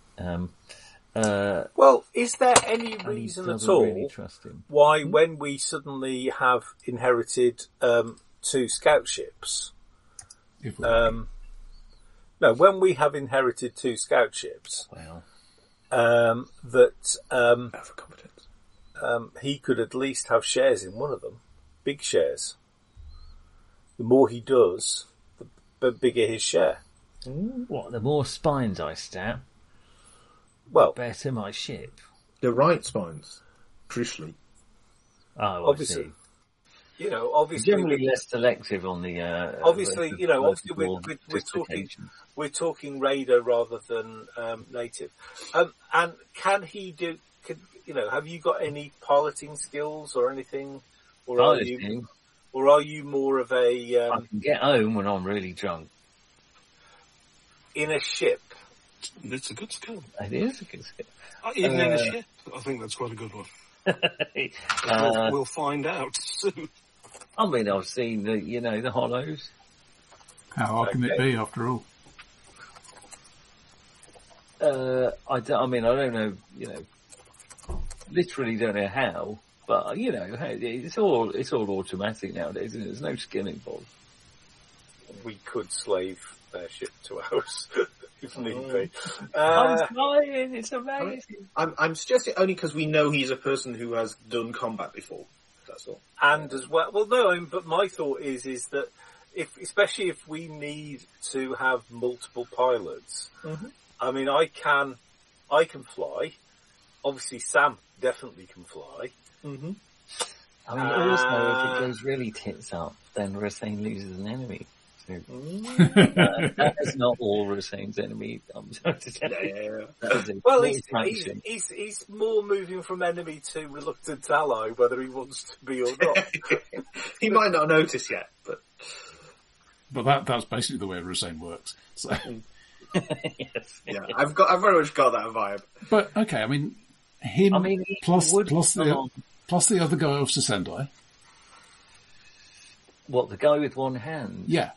Well, is there any And he reason at doesn't all really trust him. why, when we suddenly have inherited 2 scout ships, If we no, when we have inherited 2 scout ships, Well, that Overcompetence. he could at least have shares in one of them, big shares. The more he does, the bigger his share. what, the more spines I stab, Well, better my ship. The right spines, crucially. Oh, obviously, I see. you know, obviously, Generally less selective on the... obviously, you know, obviously vertical we're talking raider rather than native. And can he do? Have you got any piloting skills or anything, or are you more of a I can get home when I'm really drunk. in a ship? It's a good skill. It is a good skill. Even in a ship, I think that's quite a good one. We'll find out soon. I mean, I've seen the hollows. how hard can it be after all? I don't know, literally don't know how, but it's all automatic nowadays, and there's no skill involved. We could slave their ship to ours if need be. I'm trying, it's amazing. I'm suggesting only because we know he's a person who has done combat before. That's all. And as well, but my thought is that especially if we need to have multiple pilots, I mean, I can fly. Obviously, Sam definitely can fly. I mean, also, if it goes really tits up, then Rursane loses an enemy. So, that is not all Russane's enemy. I'm sorry to say. That is a Well, small fraction. he's more moving from enemy to reluctant ally, whether he wants to be or not. He might not notice yet, but But that's basically the way Rursane works. So, Yes. yeah, I've very much got that vibe. but okay, I mean, him He plus would the other guy off to Sendai. What, the guy with one hand? Yeah,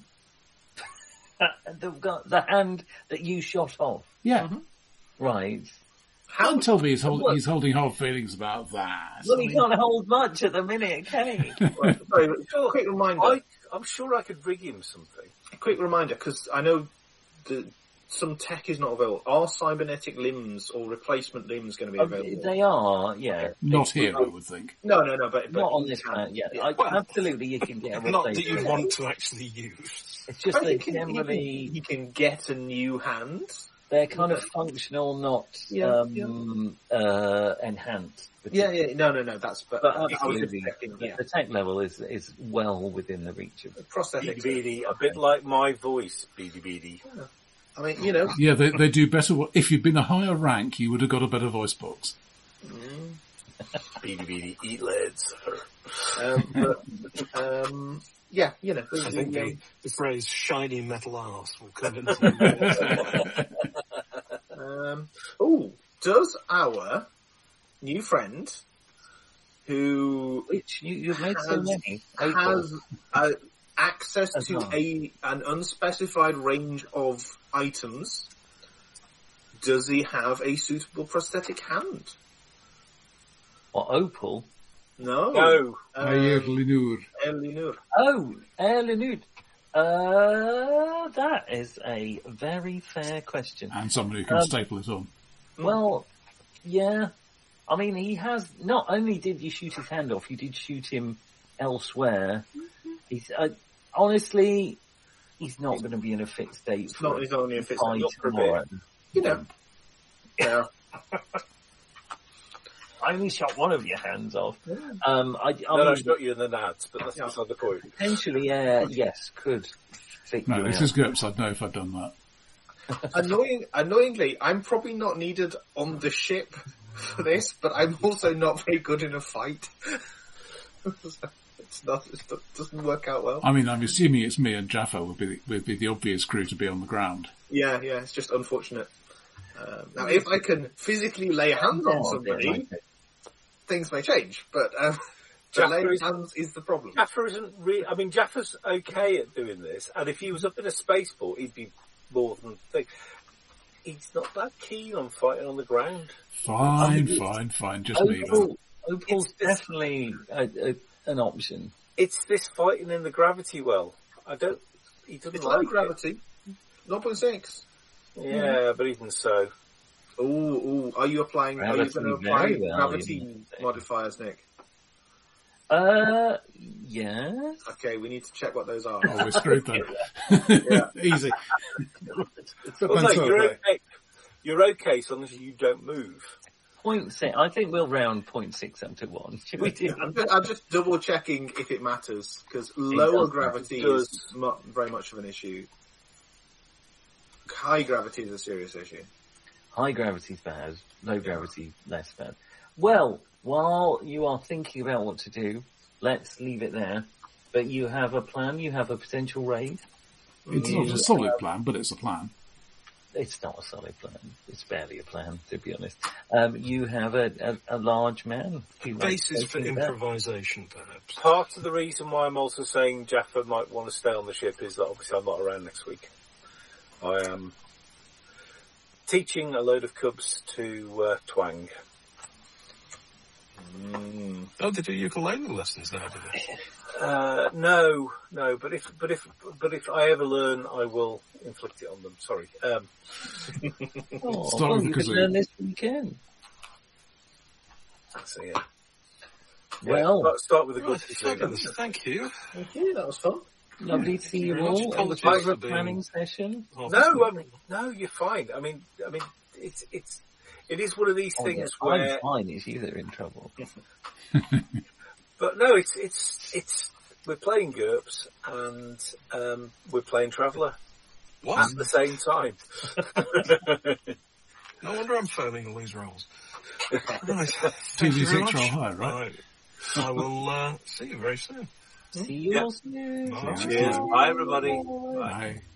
The hand that you shot off. yeah. Right. Don't tell me he's holding hard feelings about that. Well, he can't hold much at the minute, can he? Sorry, quick reminder. I'm sure I could rig him something. Quick reminder, because I know some tech is not available. Are cybernetic limbs or replacement limbs going to be available? They are, yeah. Not here, I would think. No, but Not on this planet yet. Absolutely, you can get a Not that replacement. you want to actually use. It's just I that think generally he can get a new hand. they're kind of functional, not enhanced. No. That's But absolutely, the tech level is well within the reach of. prosthetics. Beady, a bit like my voice, Beady. I mean, Yeah, they do better. If you'd been a higher rank, you would have got a better voice box. Beady, eat lead, sir. Yeah, I think the phrase "shiny metal arse" will come into. Does our new friend, who Which you've made so many, has access to an unspecified range of items, does he have a suitable prosthetic hand? or Opal. No. Linur. Elinur. Oh, Erlenud. That is a very fair question. And somebody who can staple it on. Well, yeah. I mean, he has, not only did you shoot his hand off, you did shoot him elsewhere. He's, honestly, he's not going to be in a fit state for He's not in a fit state. fight Not for a tomorrow. Yeah. I only shot one of your hands off. I shot you in the nads, but that's beside the point. Potentially, yes, could fit No, you this out. is GURPS. I'd know if I'd done that. Annoyingly, I'm probably not needed on the ship for this, but I'm also not very good in a fight. It doesn't work out well. I mean, I'm assuming it's me and Jaffa would be the obvious crew to be on the ground. Yeah, it's just unfortunate. Now, if I can physically lay hands on somebody, things may change, but laying hands is the problem. Jaffa isn't really... I mean, Jaffa's okay at doing this, and if he was up in a spaceport, he'd be more than... He's not that keen on fighting on the ground. Fine. Just me, then. Opal's definitely an option. It's this fighting in the gravity well. He doesn't It's like like gravity. 0.6. Yeah, but even so. Ooh, are you going to apply gravity modifiers, Nick? Yes. Okay, we need to check what those are. Oh, we're screwed then. Easy. You're okay so long as you don't move. 0.6. I think we'll round 0.6 up to 1. Should we do? I'm just double checking if it matters, because lower gravity is not very much of an issue. High gravity is a serious issue. High gravity's bad. Low gravity, less bad. Well, while you are thinking about what to do, let's leave it there. But you have a plan, you have a potential raid. It's not a solid plan, but it's a plan. It's not a solid plan. It's barely a plan, to be honest. You have a large man. Basis for improvisation, perhaps. Part of the reason why I'm also saying Jaffa might want to stay on the ship is that obviously I'm not around next week. I am teaching a load of cubs to twang. Oh, they do ukulele lessons now, do they? No, but if I ever learn, I will inflict it on them. Sorry. You can learn this weekend. So yeah. Well, let's start with a good Thank you. Thank you, that was fun. Lovely to see you all on the private planning session. No, you're fine. I mean, it is one of these things where I'm fine. It's you that are in trouble. But no, it's we're playing GURPS and we're playing Traveller at the same time. No wonder I'm phoning all these roles. Right. 2d6 roll high, right? I will see you very soon. See you all soon. Bye. Cheers. Bye, everybody. Bye.